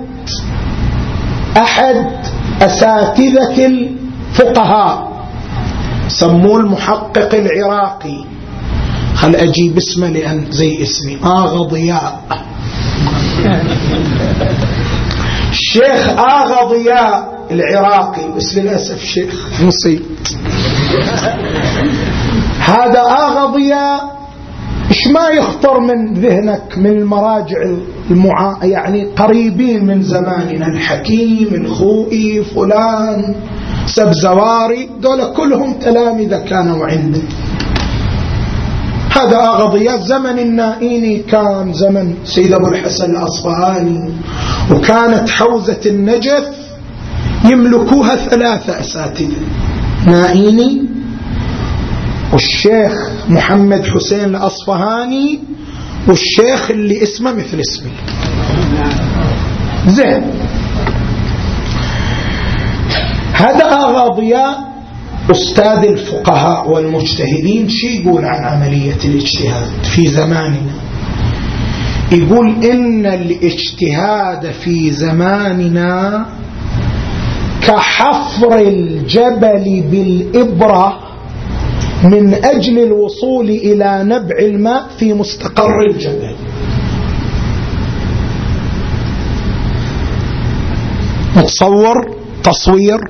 أحد أساتذة الفقهاء، سموه المحقق العراقي، خل أجيب اسمه لأن زي اسمي، آغا ضياء. الشيخ آغا ضياء العراقي، بس للأسف شيخ مصيب. هذا آغا ضياء إيش ما يخطر من ذهنك من المراجع المعا يعني قريبين من زماننا، الحكيم، الخوئي، فلان، سبزواري، دول كلهم تلامذة كانوا عنده. هذا آغا ضياء زمن النائيني، كان زمن سيد أبو الحسن الأصفهاني، وكانت حوزة النجف يملكوها ثلاثة أساتذة، نائيني والشيخ محمد حسين الأصفهاني والشيخ اللي اسمه مثل اسمي. زين، هذا آغا ضياء أستاذ الفقهاء والمجتهدين. شي يقول عن عملية الاجتهاد في زماننا؟ يقول إن الاجتهاد في زماننا كحفر الجبل بالإبرة من أجل الوصول إلى نبع الماء في مستقر الجبل. متصور تصوير؟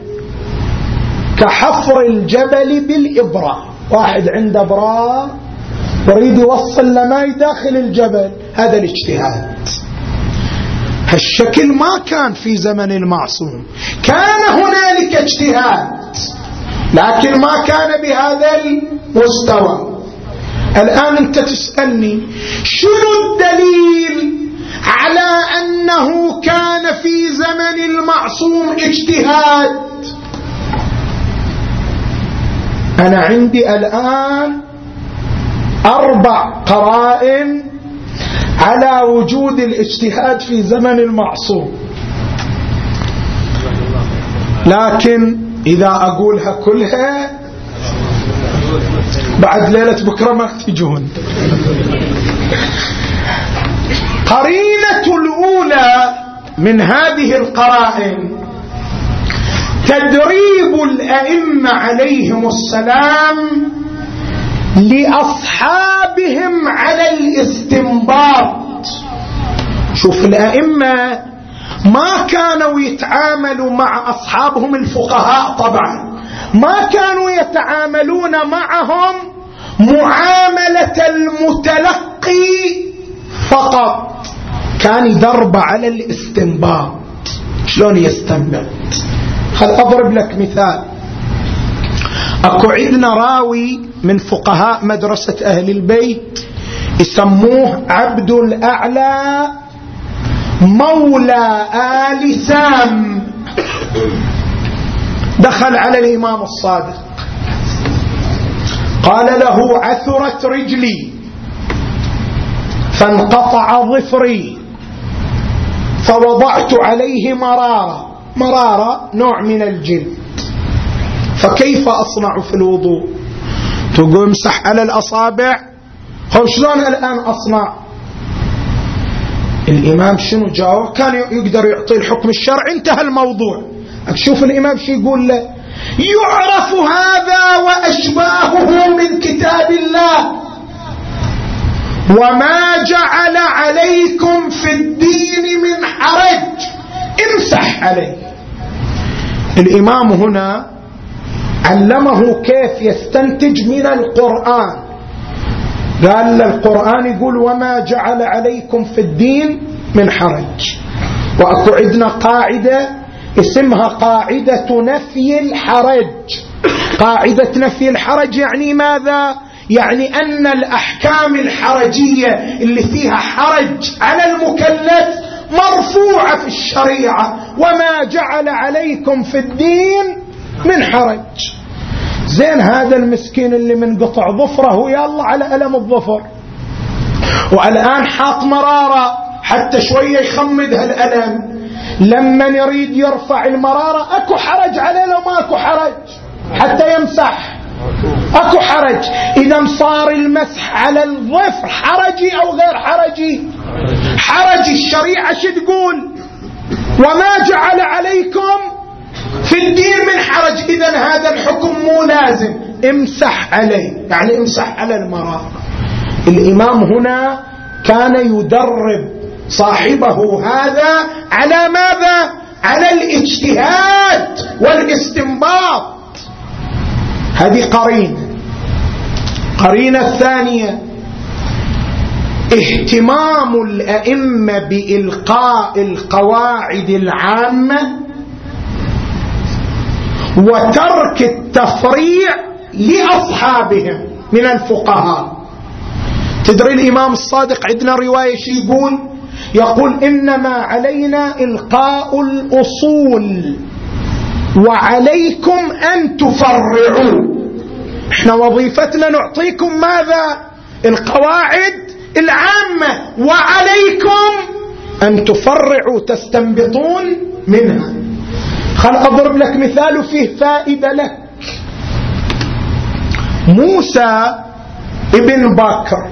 كحفر الجبل بالإبرة، واحد عنده إبرة يريد يوصل لماء داخل الجبل، هذا الاجتهاد. هالشكل ما كان في زمن المعصوم، كان هنالك اجتهاد لكن ما كان بهذا المستوى. الآن أنت تسألني شنو الدليل على أنه كان في زمن المعصوم اجتهاد؟ أنا عندي الآن أربع قرائن على وجود الاجتهاد في زمن المعصوم، لكن إذا أقولها كلها بعد ليلة بكرة ما تجون. قرينة الأولى من هذه القرائن تدريب الأئمة عليهم السلام لأصحابهم على الاستنباط. شوف، الأئمة ما كانوا يتعاملوا مع أصحابهم الفقهاء، طبعا ما كانوا يتعاملون معهم معاملة المتلقي فقط، كان يدرب على الاستنباط. شلون يستنبط؟ خل أضرب لك مثال. أكو عندنا راوي من فقهاء مدرسة أهل البيت يسموه عبد الأعلى مولى آل سام. دخل على الإمام الصادق قال له: عثرت رجلي فانقطع ظفري فوضعت عليه مرارة، مرارة نوع من الجلد، فكيف أصنع في الوضوء؟ تقول امسح على الأصابع. هو شلون الآن أصنع؟ الإمام شنو جاوب؟ كان يقدر يعطي الحكم الشرعي، انتهى الموضوع. أشوف الإمام شو يقول له: يعرف هذا وأشباهه من كتاب الله، وما جعل عليكم في الدين من حرج، امسح عليه. الإمام هنا علمه كيف يستنتج من القرآن. قال القرآن يقول: وما جعل عليكم في الدين من حرج. وأكو عندنا قاعدة اسمها قاعدة نفي الحرج. قاعدة نفي الحرج يعني ماذا؟ يعني أن الأحكام الحرجية اللي فيها حرج على المكلف مرفوعة في الشريعة. وما جعل عليكم في الدين من حرج. زين، هذا المسكين اللي من قطع ظفره يلا على ألم الظفر، والآن حاط مرارة حتى شوية يخمد هالألم، لما يريد يرفع المرارة أكو حرج عليه لو ما أكو حرج حتى يمسح؟ أكو حرج. إذا صار المسح على الظفر حرجي أو غير حرجي؟ حرجي. الشريعة شو تقول؟ وما جعل عليكم في الدين من حرج. إذن هذا الحكم مو لازم، امسح عليه، يعني امسح على المرارة. الإمام هنا كان يدرب صاحبه هذا على ماذا؟ على الاجتهاد والاستنباط. هذه قرينة. قرينة الثانية: اهتمام الأئمة بإلقاء القواعد العامة وترك التفريع لأصحابهم من الفقهاء. تدري الإمام الصادق عندنا رواية شي يقول؟ يقول: إنما علينا إلقاء الأصول وعليكم أن تفرعوا. احنا وظيفتنا نعطيكم ماذا؟ القواعد العامة، وعليكم أن تفرعوا تستنبطون منها. خل أضرب لك مثال فيه فائدة لك. موسى ابن بكر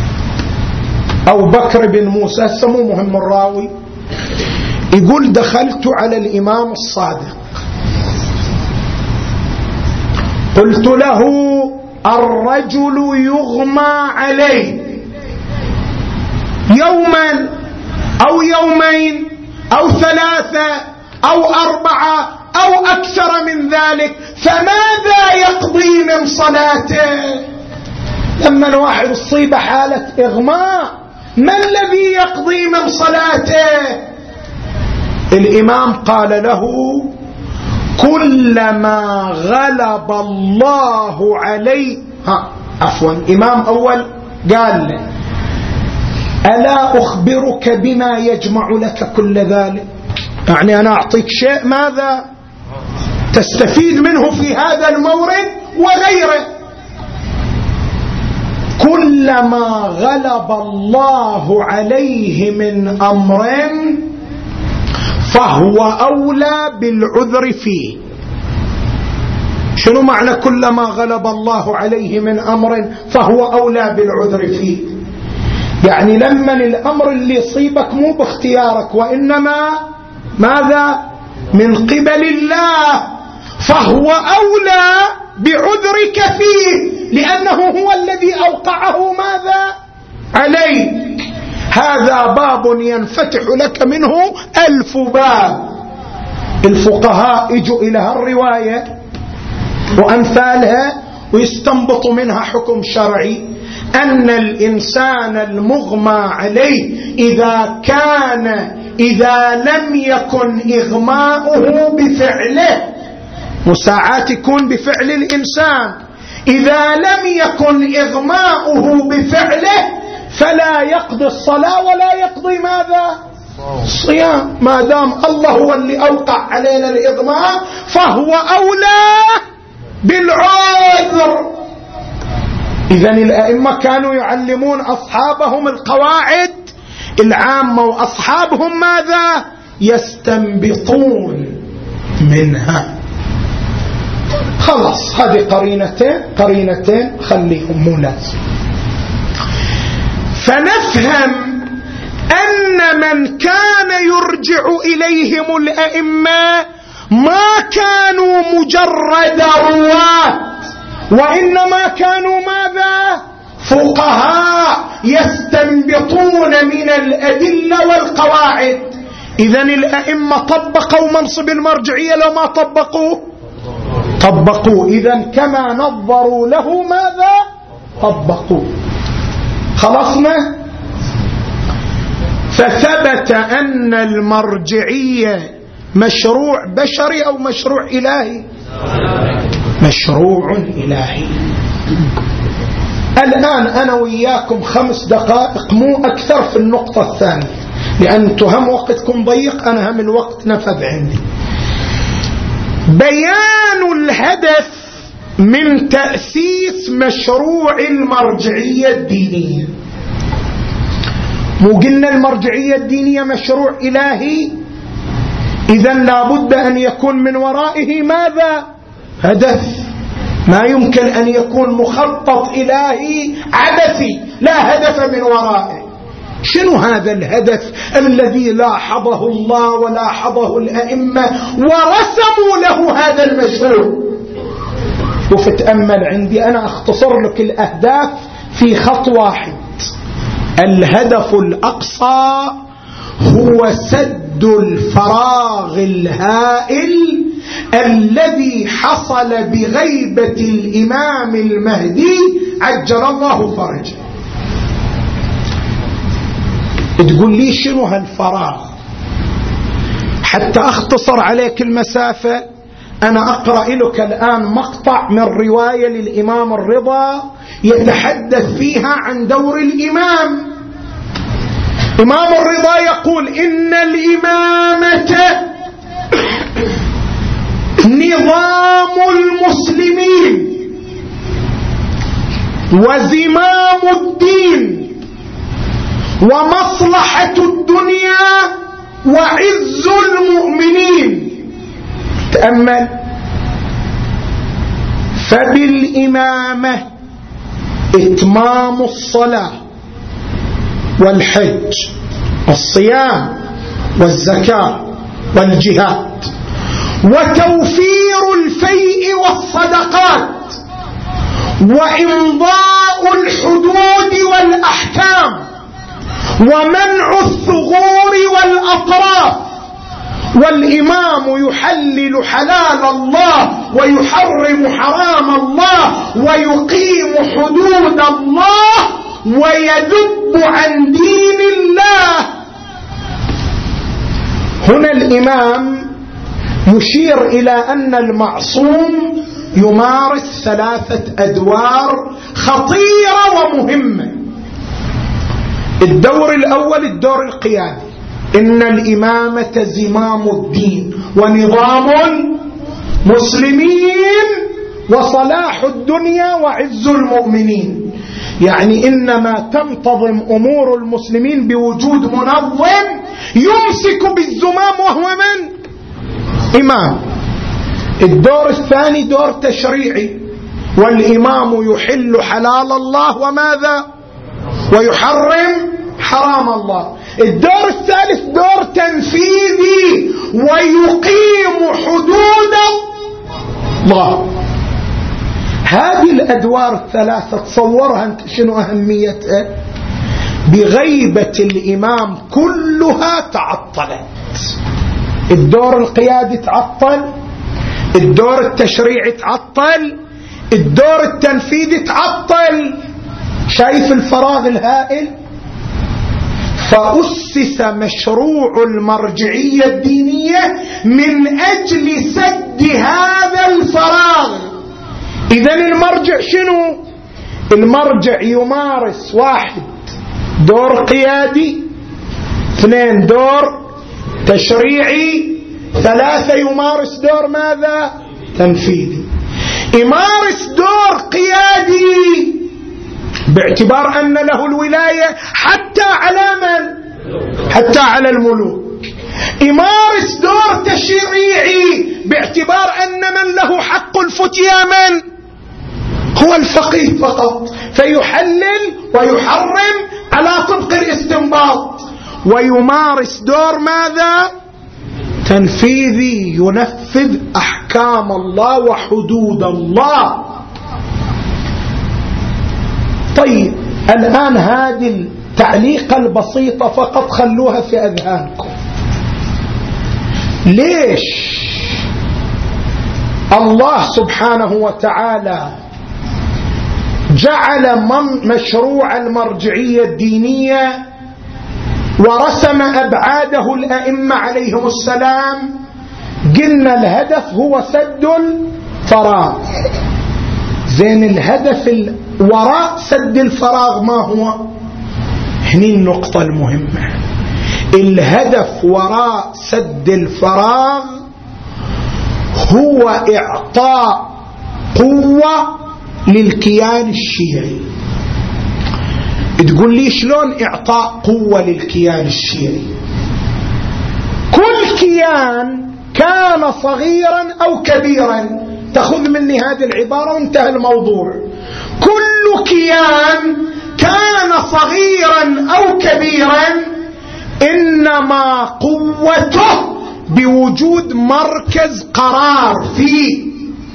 أو بكر بن موسى، سموه مهم الراوي، يقول: دخلت على الإمام الصادق قلت له: الرجل يغمى عليه يوما أو يومين أو ثلاثة أو أربعة أو أكثر من ذلك، فماذا يقضي من صلاته؟ لما الواحد يصيب حالة إغماء ما الذي يقضي من صلاته؟ الإمام قال له: كلما غلب الله عليه. ها عفوا، إمام أول قال له: ألا أخبرك بما يجمع لك كل ذلك؟ يعني أنا أعطيك شيء ماذا تستفيد منه في هذا المورد وغيره. كلما غلب الله عليه من أمر فهو أولى بالعذر فيه. شنو معنى كلما غلب الله عليه من أمر فهو أولى بالعذر فيه؟ يعني لما الأمر اللي يصيبك مو باختيارك وإنما ماذا؟ من قبل الله، فهو أولى بعذرك فيه لأنه هو الذي أوقعه ماذا؟ عليك. هذا باب ينفتح لك منه ألف باب. الفقهاء اجوا إلى هالرواية وأمثالها ويستنبطوا منها حكم شرعي، أن الإنسان المغمى عليه إذا كان إذا لم يكن إغماؤه بفعله، وساعات يكون بفعل الإنسان، إذا لم يكن إغماؤه بفعله فلا يقضي الصلاة ولا يقضي ماذا؟ الصيام. ما دام الله هو اللي أوقع علينا الإغماء فهو أولى بالعذر. إذن الأئمة كانوا يعلمون أصحابهم القواعد العامة وأصحابهم ماذا؟ يستنبطون منها. خلاص هذه قرينتين قرينتين خليهم مو لازم. فنفهم أن من كان يرجع إليهم الأئمة ما كانوا مجرد رواة، وإنما كانوا ماذا؟ فقهاء يستنبطون من الأدلة والقواعد. إذن الأئمة طبقوا منصب المرجعية لو ما طبقوا طبقوا. إذن كما نظروا له ماذا؟ طبقوا. خلصنا. فثبت أن المرجعية مشروع بشري أو مشروع إلهي؟ مشروع إلهي. الآن أنا وياكم خمس دقائق مو أكثر في النقطة الثانية، لأن تهم وقتكم ضيق، أنا هم الوقت نفذ عندي. بيان الهدف من تأسيس مشروع المرجعية الدينية. مو قلنا المرجعية الدينية مشروع إلهي؟ إذن لابد أن يكون من ورائه ماذا؟ هدف. ما يمكن أن يكون مخطط إلهي عبثي لا هدف من ورائه. شنو هذا الهدف الذي لاحظه الله ولاحظه الأئمة ورسموا له هذا المشروع؟ وفتأمل عندي أنا أختصر لك الأهداف في خط واحد. الهدف الأقصى هو سد الفراغ الهائل الذي حصل بغيبة الإمام المهدي عجل الله فرجه. تقول لي شنو هالفراغ؟ حتى أختصر عليك المسافة أنا أقرأ لك الآن مقطع من رواية للإمام الرضا يتحدث فيها عن دور الإمام. إمام الرضا يقول إن الإمامة نظام المسلمين وزمام الدين ومصلحة الدنيا وعز المؤمنين. تأمل. فبالإمامة إتمام الصلاة والحج والصيام والزكاة والجهاد وتوفير الفيء والصدقات وإمضاء الحدود والأحكام ومنع الثغور والأطراف. والإمام يحلل حلال الله ويحرم حرام الله ويقيم حدود الله ويذب عن دين الله. هنا الإمام يشير إلى أن المعصوم يمارس ثلاثة أدوار خطيرة ومهمة. الدور الأول الدور القيادي، إن الإمامة زمام الدين ونظام المسلمين وصلاح الدنيا وعز المؤمنين. يعني إنما تنتظم أمور المسلمين بوجود منظم يمسك بالزمام وهو من؟ إمام. الدور الثاني دور تشريعي، والإمام يحل حلال الله وماذا؟ ويحرم حرام الله. الدور الثالث دور تنفيذي ويقيم حدود الله. هذه الأدوار الثلاثة تصورها أنت شنو أهميتها؟ بغيبة الإمام كلها تعطلت. الدور القيادي تعطل، الدور التشريعي تعطل، الدور التنفيذي تعطل. شايف الفراغ الهائل؟ فأسس مشروع المرجعية الدينية من أجل سد هذا الفراغ. إذن المرجع شنو؟ المرجع يمارس واحد دور قيادي، اثنين دور تشريعي، ثلاثة يمارس دور ماذا؟ تنفيذي. يمارس دور قيادي باعتبار أن له الولاية حتى على من؟ حتى على الملوك. يمارس دور تشريعي باعتبار أن من له حق الفتيا من هو الفقيه فقط، فيحلل ويحرم على طبق الاستنباط. ويمارس دور ماذا؟ تنفيذي، ينفذ أحكام الله وحدود الله. طيب الآن هذه التعليقة البسيطة فقط خلوها في أذهانكم. ليش الله سبحانه وتعالى جعل مشروع المرجعية الدينية ورسم أبعاده الأئمة عليهم السلام؟ قلنا الهدف هو سد الفراغ. زين الهدف وراء سد الفراغ ما هو؟ هني النقطة المهمة. الهدف وراء سد الفراغ هو إعطاء قوة للكيان الشيعي. تقول لي شلون إعطاء قوة للكيان الشيعي؟ كل كيان كان صغيرا أو كبيرا، تأخذ مني هذه العبارة وانتهى الموضوع. كل كيان كان صغيرا أو كبيرا إنما قوته بوجود مركز قرار فيه.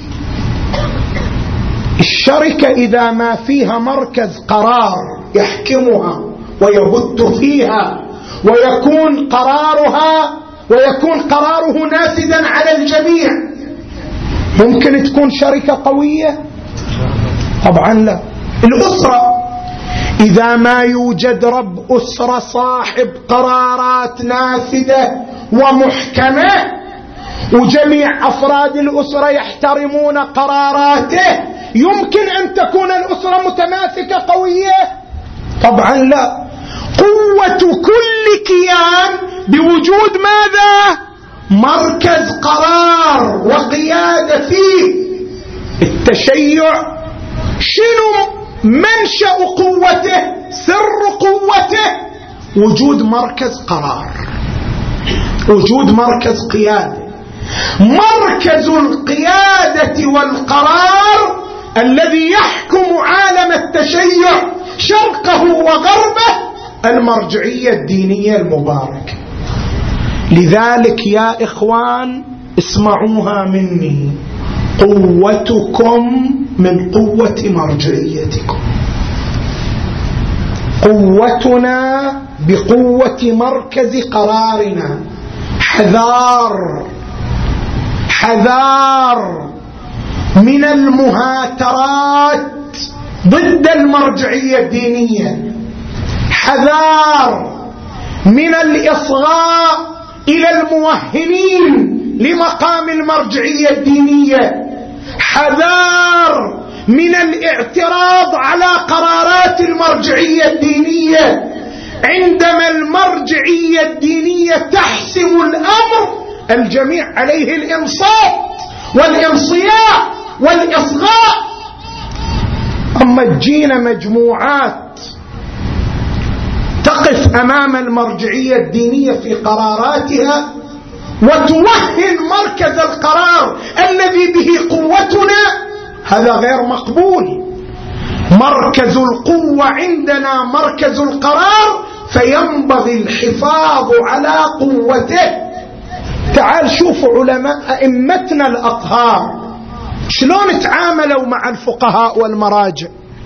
الشركة إذا ما فيها مركز قرار يحكمها ويبث فيها ويكون قرارها ويكون قراره نافذا على الجميع، ممكن تكون شركة قوية؟ طبعا لا. الأسرة إذا ما يوجد رب أسرة صاحب قرارات نافذة ومحكمة وجميع أفراد الأسرة يحترمون قراراته، يمكن أن تكون الأسرة متماسكة قوية؟ طبعا لا. قوة كل كيان بوجود ماذا؟ مركز قرار وقيادة فيه. التشيع شنو منشأ قوته؟ سر قوته وجود مركز قرار، وجود مركز قيادة. مركز القيادة والقرار الذي يحكم عالم التشيع شرقه وغربه المرجعية الدينية المباركة. لذلك يا إخوان اسمعوها مني، قوتكم من قوة مرجعيتكم. قوتنا بقوة مركز قرارنا. حذار حذار من المهاترات ضد المرجعية الدينية. حذار من الإصغاء إلى الموهمين لمقام المرجعية الدينية. حذار من الاعتراض على قرارات المرجعية الدينية. عندما المرجعية الدينية تحسم الأمر الجميع عليه الإنصات والإنصياع والإصغاء. أما تجينا مجموعات تقف أمام المرجعية الدينية في قراراتها وتوهن مركز القرار الذي به قوتنا، هذا غير مقبول. مركز القوة عندنا مركز القرار، فينبغي الحفاظ على قوته. تعال شوفوا علماء أئمتنا الأطهار شلون تعاملوا مع الفقهاء والمراجع.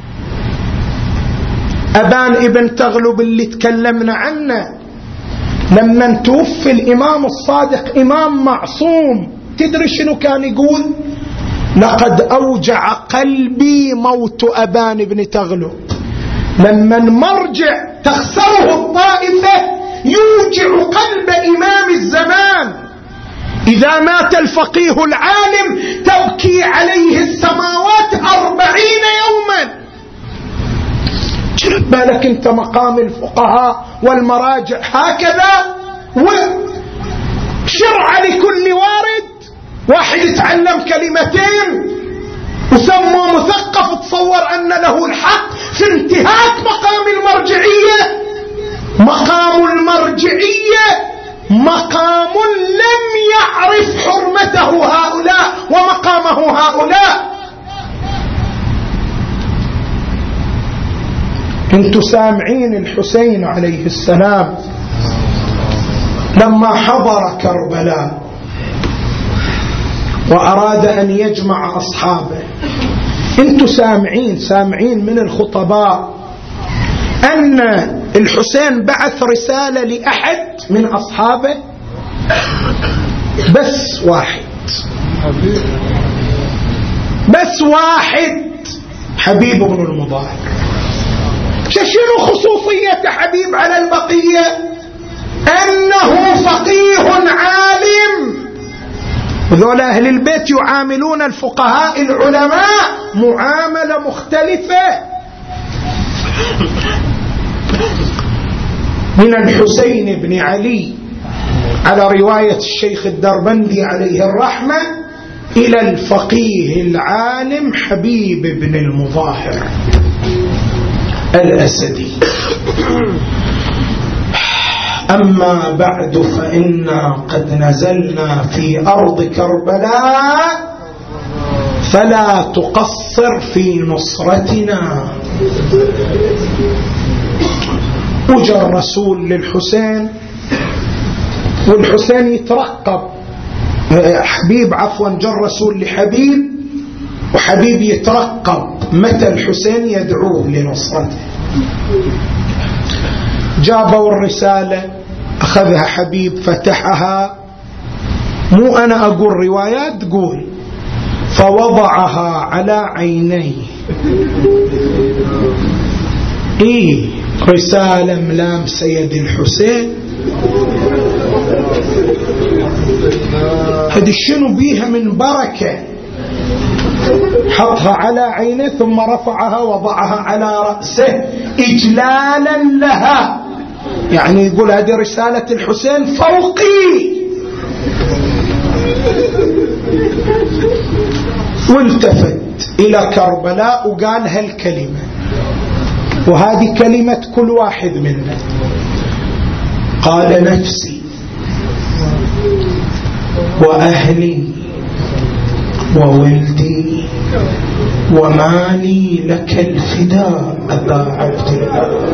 أبان ابن تغلب اللي تكلمنا عنه لما توفي الإمام الصادق إمام معصوم، تدري شنو كان يقول؟ لقد أوجع قلبي موت أبان ابن تغلب. لما المرجع تخسره الطائفة يوجع قلب إمام الزمان. إذا مات الفقيه العالم تبكي عليه السماوات أربعين يوما. جرب بالك انت مقام الفقهاء والمراجع هكذا، وشرع لكل وارد واحد يتعلم كلمتين وسموه مثقف تصور أن له الحق في انتهاك مقام المرجعية. مقام المرجع انتوا سامعين الحسين عليه السلام لما حضر كربلاء وأراد أن يجمع أصحابه، انتوا سامعين سامعين من الخطباء أن الحسين بعث رسالة لأحد من أصحابه؟ بس واحد، بس واحد، حبيب بن المظاهر. شنو خصوصية حبيب على البقية؟ أنه فقيه عالم. وذولا أهل البيت يعاملون الفقهاء العلماء معاملة مختلفة. من الحسين بن علي على رواية الشيخ الدربندي عليه الرحمة إلى الفقيه العالم حبيب بن المظاهر الأسدي. أما بعد فإنا قد نزلنا في أرض كربلاء فلا تقصر في نصرتنا. وجاء الرسول للحسين والحسين يترقب، حبيب عفوا جاء الرسول لحبيب وحبيب يترقب متى الحسين يدعوه لنصرته. جابوا الرسالة، أخذها حبيب فتحها، مو أنا أقول روايات تقول فوضعها على عينيه. إيه رسالة ملام سيد الحسين، هذه شنو بيها من بركة. حطها على عينه ثم رفعها وضعها على رأسه إجلالا لها، يعني يقول هذه رسالة الحسين فوقي. والتفت إلى كربلاء وقال هالكلمة، وهذه كلمة كل واحد منا. قال نفسي وأهلي وولدي ومالي لك الفداء أبا عبد الله.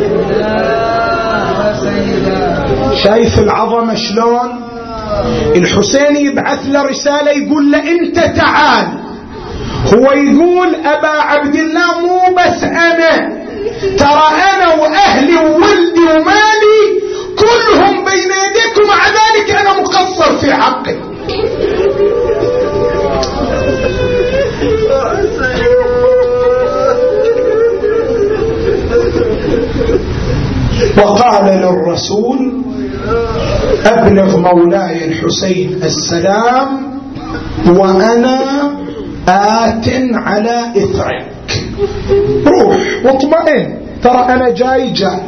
شايف العظمة شلون؟ الحسين يبعث له رسالة يقول له أنت تعال، هو يقول أبا عبد الله مو بس أنا، ترى أنا وأهلي وولدي ومالي كلهم بين يديك ومع ذلك أنا مقصر في حقي. وقال للرسول أبلغ مولاي الحسين السلام وأنا آت على إثرك، روح واطمئن، ترى أنا جاي جاي.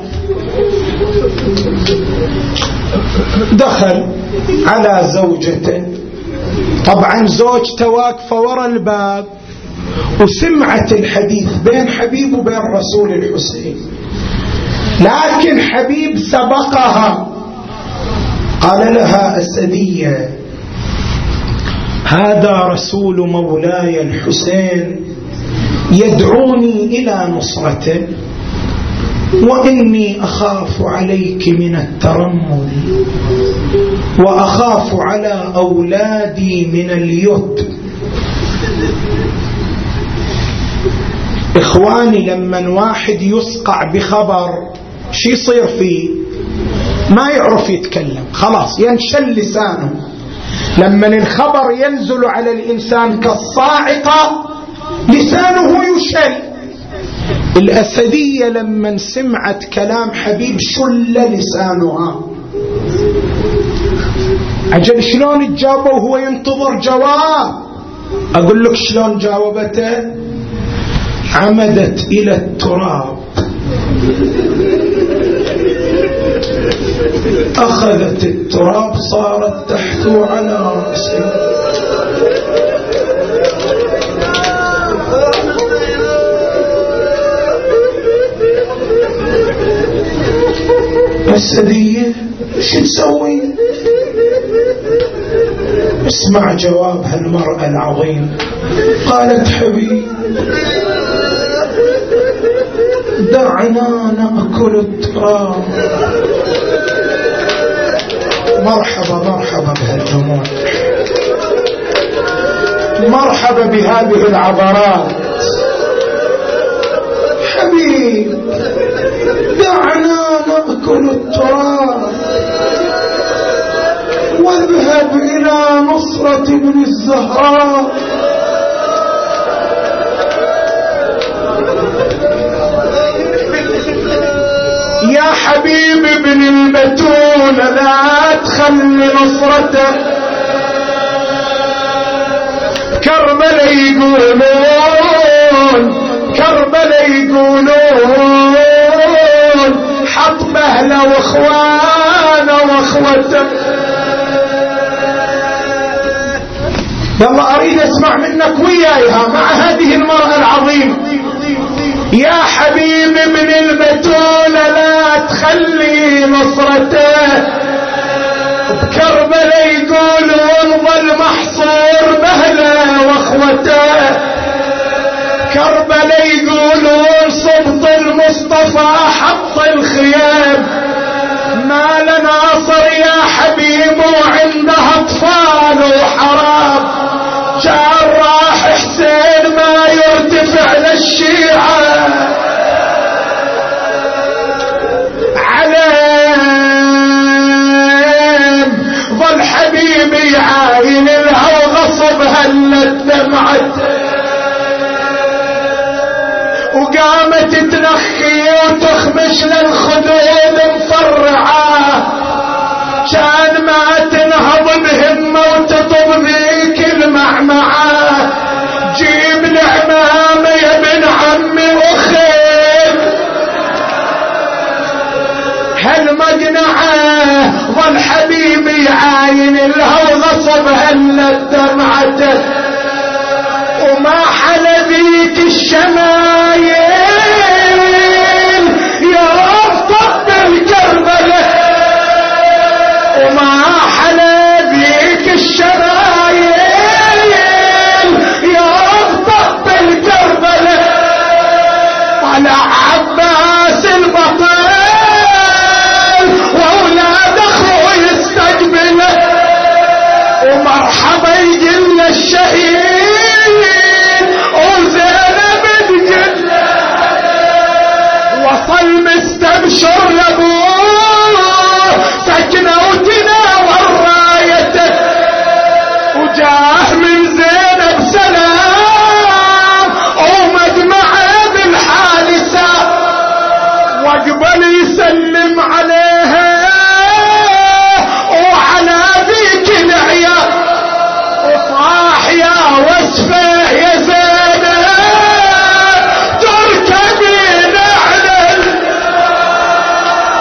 دخل على زوجته، طبعا زوجته واقفة ورا الباب وسمعت الحديث بين حبيب وبين رسول الحسين، لكن حبيب سبقها. قال لها أسدية هذا رسول مولاي الحسين يدعوني إلى نصرته وإني أخاف عليك من الترمل وأخاف على أولادي من اليد. إخواني لما واحد يسقع بخبر شي يصير فيه؟ ما يعرف يتكلم، خلاص ينشل لسانه. لما الخبر ينزل على الإنسان كالصاعقة لسانه يشل. الأسدية لما سمعت كلام حبيب شل لسانها. عجل شلون تجاوبه وهو ينتظر جواب. أقول لك شلون جاوبته، عمدت إلى التراب أخذت التراب صارت تحثو على رأسه. السدية شو تسوي؟ اسمع جواب هالمرأة العظيم. قالت حبيب دعنا نأكل التراب. مرحبا مرحبا بهالجموع، مرحبا بهذه العبرات. حبيب دعنا نأكل التراب واذهب إلى نصرة ابن الزهراء. يا حبيب ابن البتول لا تخلي نصرته. كربلاء يقولون كربلاء يقولون حط بهله واخوانه واخوته. يلا اريد اسمع منك وياها مع هذه المرأة العظيمة. يا حبيب ابن البتول لا تخلي نصرته. بكربلاء يقولون ظل محصور بهله واخوته. كربلاء يقولون صبط المصطفى حط الخيام. ما لناصر يا حبيب وعندها اطفال وحرام. جراح حسين ما يرتفع للشيعة علم. ظل حبيبي عاين لها وغصب هلت دمعته. وقامت تنخي وتخمش للخدود مفرعة. كان ما تنهض بهمة وتطب ذيك المعمعة. جيب العمامة يا ابن عمي وخيب هالمقنعة. ظل حبيبي عاين لها وغصب هلت دمعته. وما حل ذيك الشمايل يا رفض بالكربلاء. وما حل ذيك الشمايل يا رفض بالكربلاء. طلع عباس البطل واولاد اخوه يستقبله. ومرحبا يقل الشهيد وزينب تجله. وصل مستبشر لابوه سكنه وتناور رايته. وجاه من زينب سلام ومجمعه بالحادثه. وقبل يسلم عليها وعلى ذيك العيال. وصاح يا وسفه يا زينب تركبين على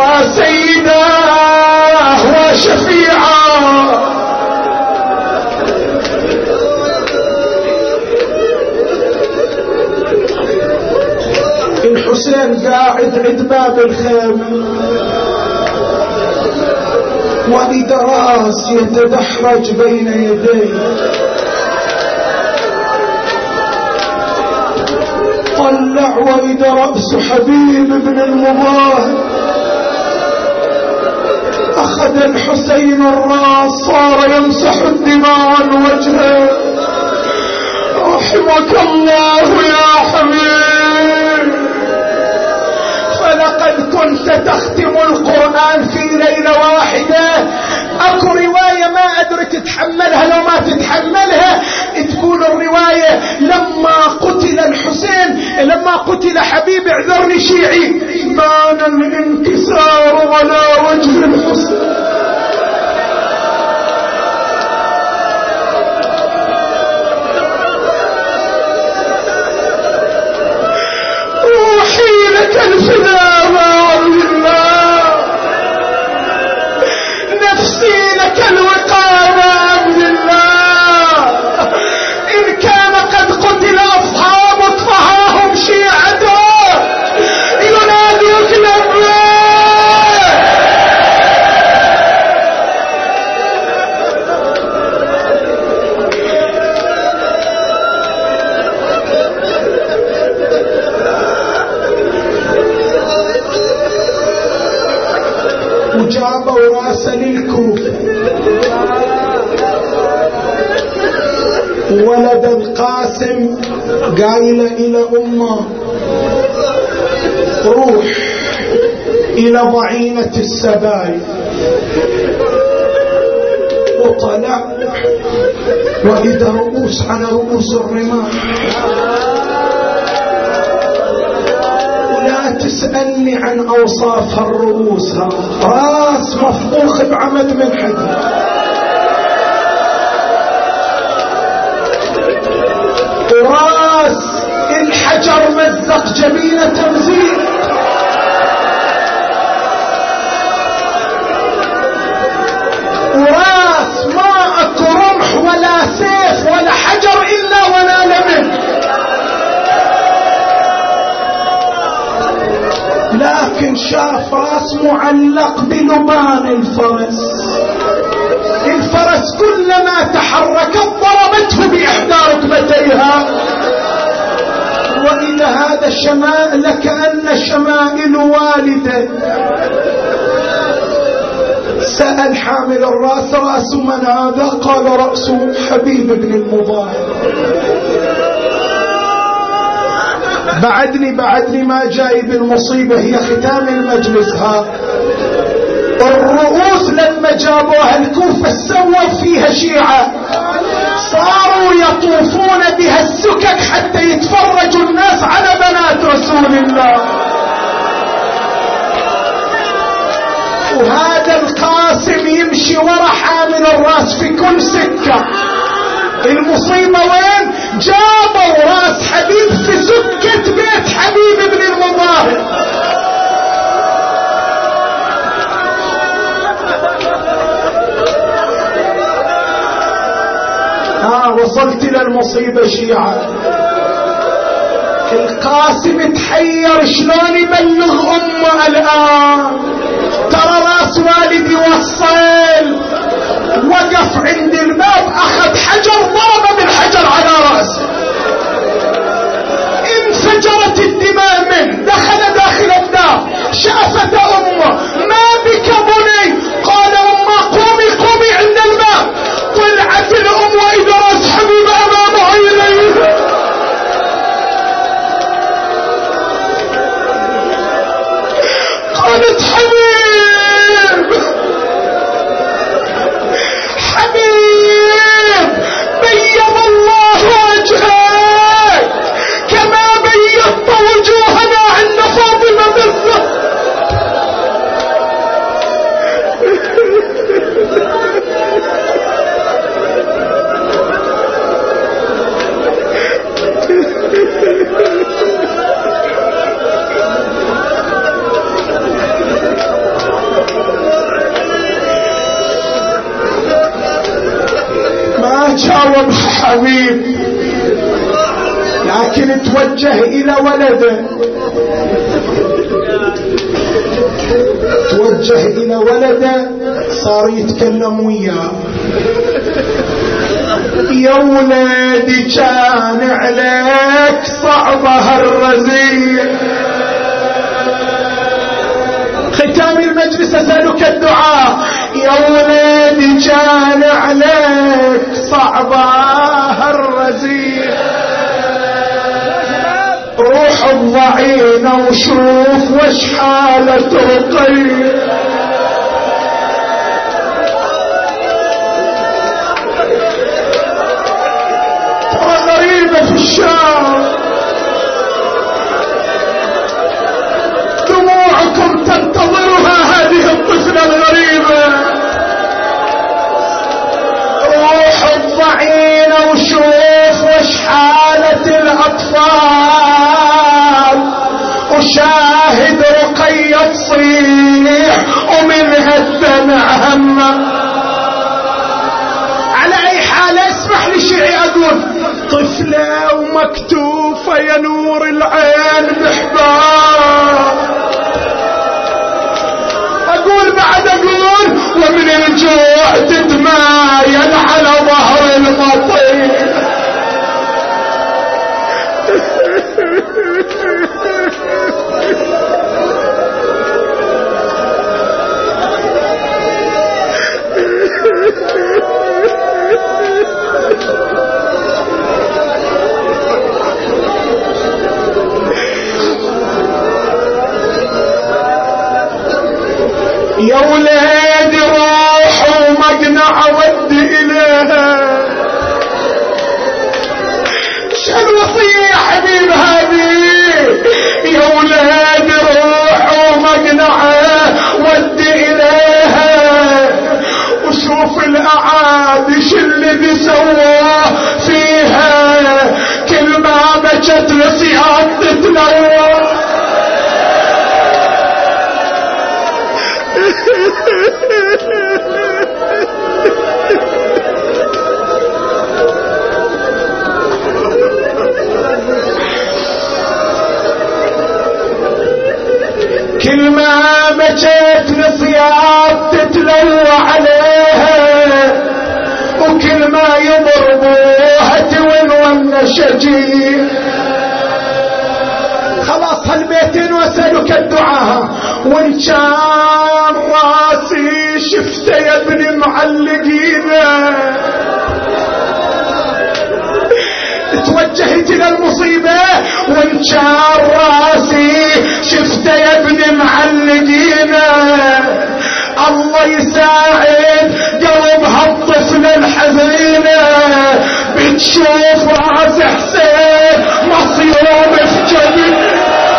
وسيداه وشفيعاه. الحسين قاعد عند باب الخيمة وإدراس يتدحرج بين يديه. طلع وإذا رأس حبيب بن المظاهر. أخذ الحسين الراس صار يمسح الدماء عن وجهه. رحمك الله يا حبيب، فلقد كنت تختم القرآن في ليلة واحدة. اكو رواية ما ادري تتحملها لو ما تتحملها، تقول الرواية لما قتل الحسين لما قتل حبيب اعذرني شيعي بان الانكسار على وجه الحسين. روحي لك الفداء والله، نفسي لك الوقامة عبد الله. إن كان قد قتل أصحابك فهاهم شيعته ينادوك لبيك. وجابوا راسا للكوفة. ولد القاسم قايل إلى أمه روح إلى ضعينة السبايا. وطلع وإذا رؤوس على رؤوس الرماح. لا تسألني عن أوصاف الرؤوس، راس مفضوخ بعمد من حديد. وراس الحجر مزق جبينه تمزيق. وراس ما اكو رمح ولا سيف ولا حجر الا ونال منه. لكن شاف راس معلق بلبان الفرس. الفرس كلما تحركت ضربته بإحدى ركبتيها. وإلى هذا الشمائل لكأن شمائل والده. سأل حامل الرأس رأس من هذا؟ قال رأس حبيب بن المظاهر. بعدني بعدني ما جاي بالمصيبة هي ختام المجلس. ها الرؤوس لما جابوها الكوفة سووا فيها شيعة، صاروا يطوفون بها السكك حتى يتفرجوا الناس على بنات رسول الله. وهذا القاسم يمشي ورا حامل الراس في كل سكة. المصيبة وين؟ جابوا راس حبيب في سكة بيت حبيب بن المظاهر. ها وصلت الى المصيبة شيعة. القاسم تحير شلون يبلغ امه الان. ترى راس والدي وصل. وقف عند الباب اخذ حجر ضرب بالحجر على راسه. انفجرت الدماء منه. دخل داخل الدار. شافت امه ما بك بني؟ قال امه قومي قومي عند الباب. طلعت الام واذا راس حبيب امامها اليه. قالت جاوب حبيب، لكن توجه إلى ولده، توجه إلى ولده صار يتكلم وياه. يا ولدي كان عليك صعبة هالرزية. ختام المجلس أسألك الدعاء. يا ولدي كان عليك صعبة هالرزية، روح الضعينة وشوف وش حالة رقية. ترى غريبة في الشام، دموعكم تنتظرها هذه الطفلة الغريبة. روح الضعينة وشوف وش حالة الأطفال، وشاهد رقية تصيح ومنها الدمع همه. على أي حال اسمح لي شيء أقول، طفلة ومكتوفة يا نور العين بحباب. أقول بعد أقول ومن الجوع تتمايل على ظهر المطير. يا ولادي روح ومقنع ود إليها. شو الوصية يا حبيب هذه؟ يا ولادي روح ومقنع ود إليها، وشوف الأعادش اللي بيسواه فيها. كل ما بجت نصيحات تتلوى. كل ما بجت نصيات تتلوى عليها، وكل ما يضربوها تونون شجيع. خلاص هالبيتين واسألك الدعاء. وان كان راسي شفته يا ابني معلقينه، توجهت الى المصيبة. وان كان راسي شفته يا ابني معلقينه، الله يساعد قلب هالطفل الحزينة. بتشوف راس حسين مصيوب في جبين.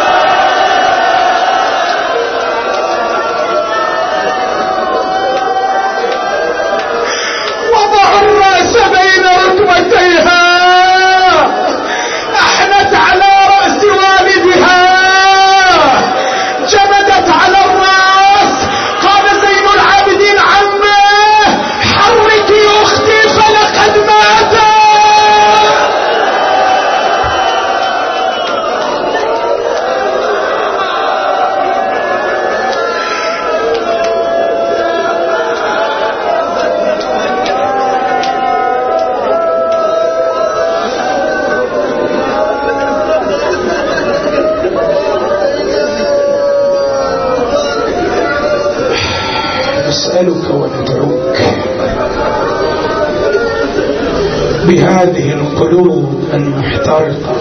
وضع الراس بين ركبتيها، احنت على رأس والدها، جمدت على الراس. قال زين العابدين عمه حركي اختي فلقد مات. أسألك وندعوك بهذه القلوب المحترقة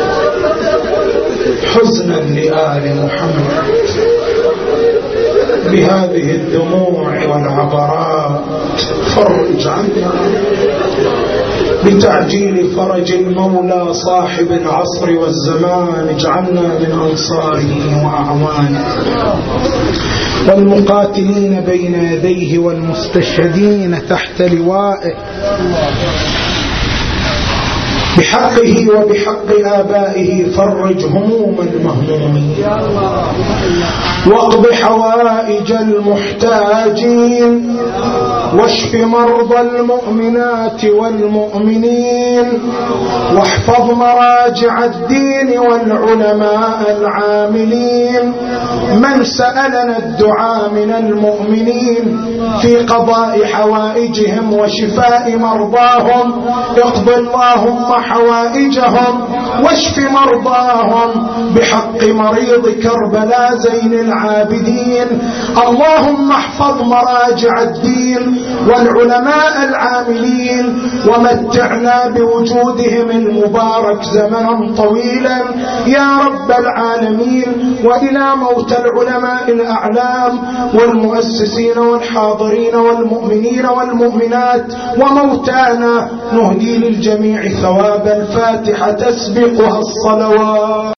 حزنا لآل محمد، بهذه الدموع والعبرات فرج عنا، بتعجيل فرج المولى صاحب العصر والزمان. اجعلنا من أنصاره وأعوانه، والمقاتلين بين يديه والمستشهدين تحت لوائه، بحقه وبحق آبائه. فرج هموم المهمومين، واقض حوائج المحتاجين، واشف مرضى المؤمنات والمؤمنين واحفظ مراجع الدين والعلماء العاملين. من سألنا الدعاء من المؤمنين في قضاء حوائجهم وشفاء مرضاهم اقض اللهم حوائجهم واشف مرضاهم بحق مريض كربلاء زين العابدين. اللهم احفظ مراجع الدين والعلماء العاملين ومتعنا بوجودهم المبارك زمنا طويلا يا رب العالمين. وإلى موتى العلماء الأعلام والمؤسسين والحاضرين والمؤمنين والمؤمنات وموتانا نهدي للجميع ثواب الفاتحة تسبقها الصلوات.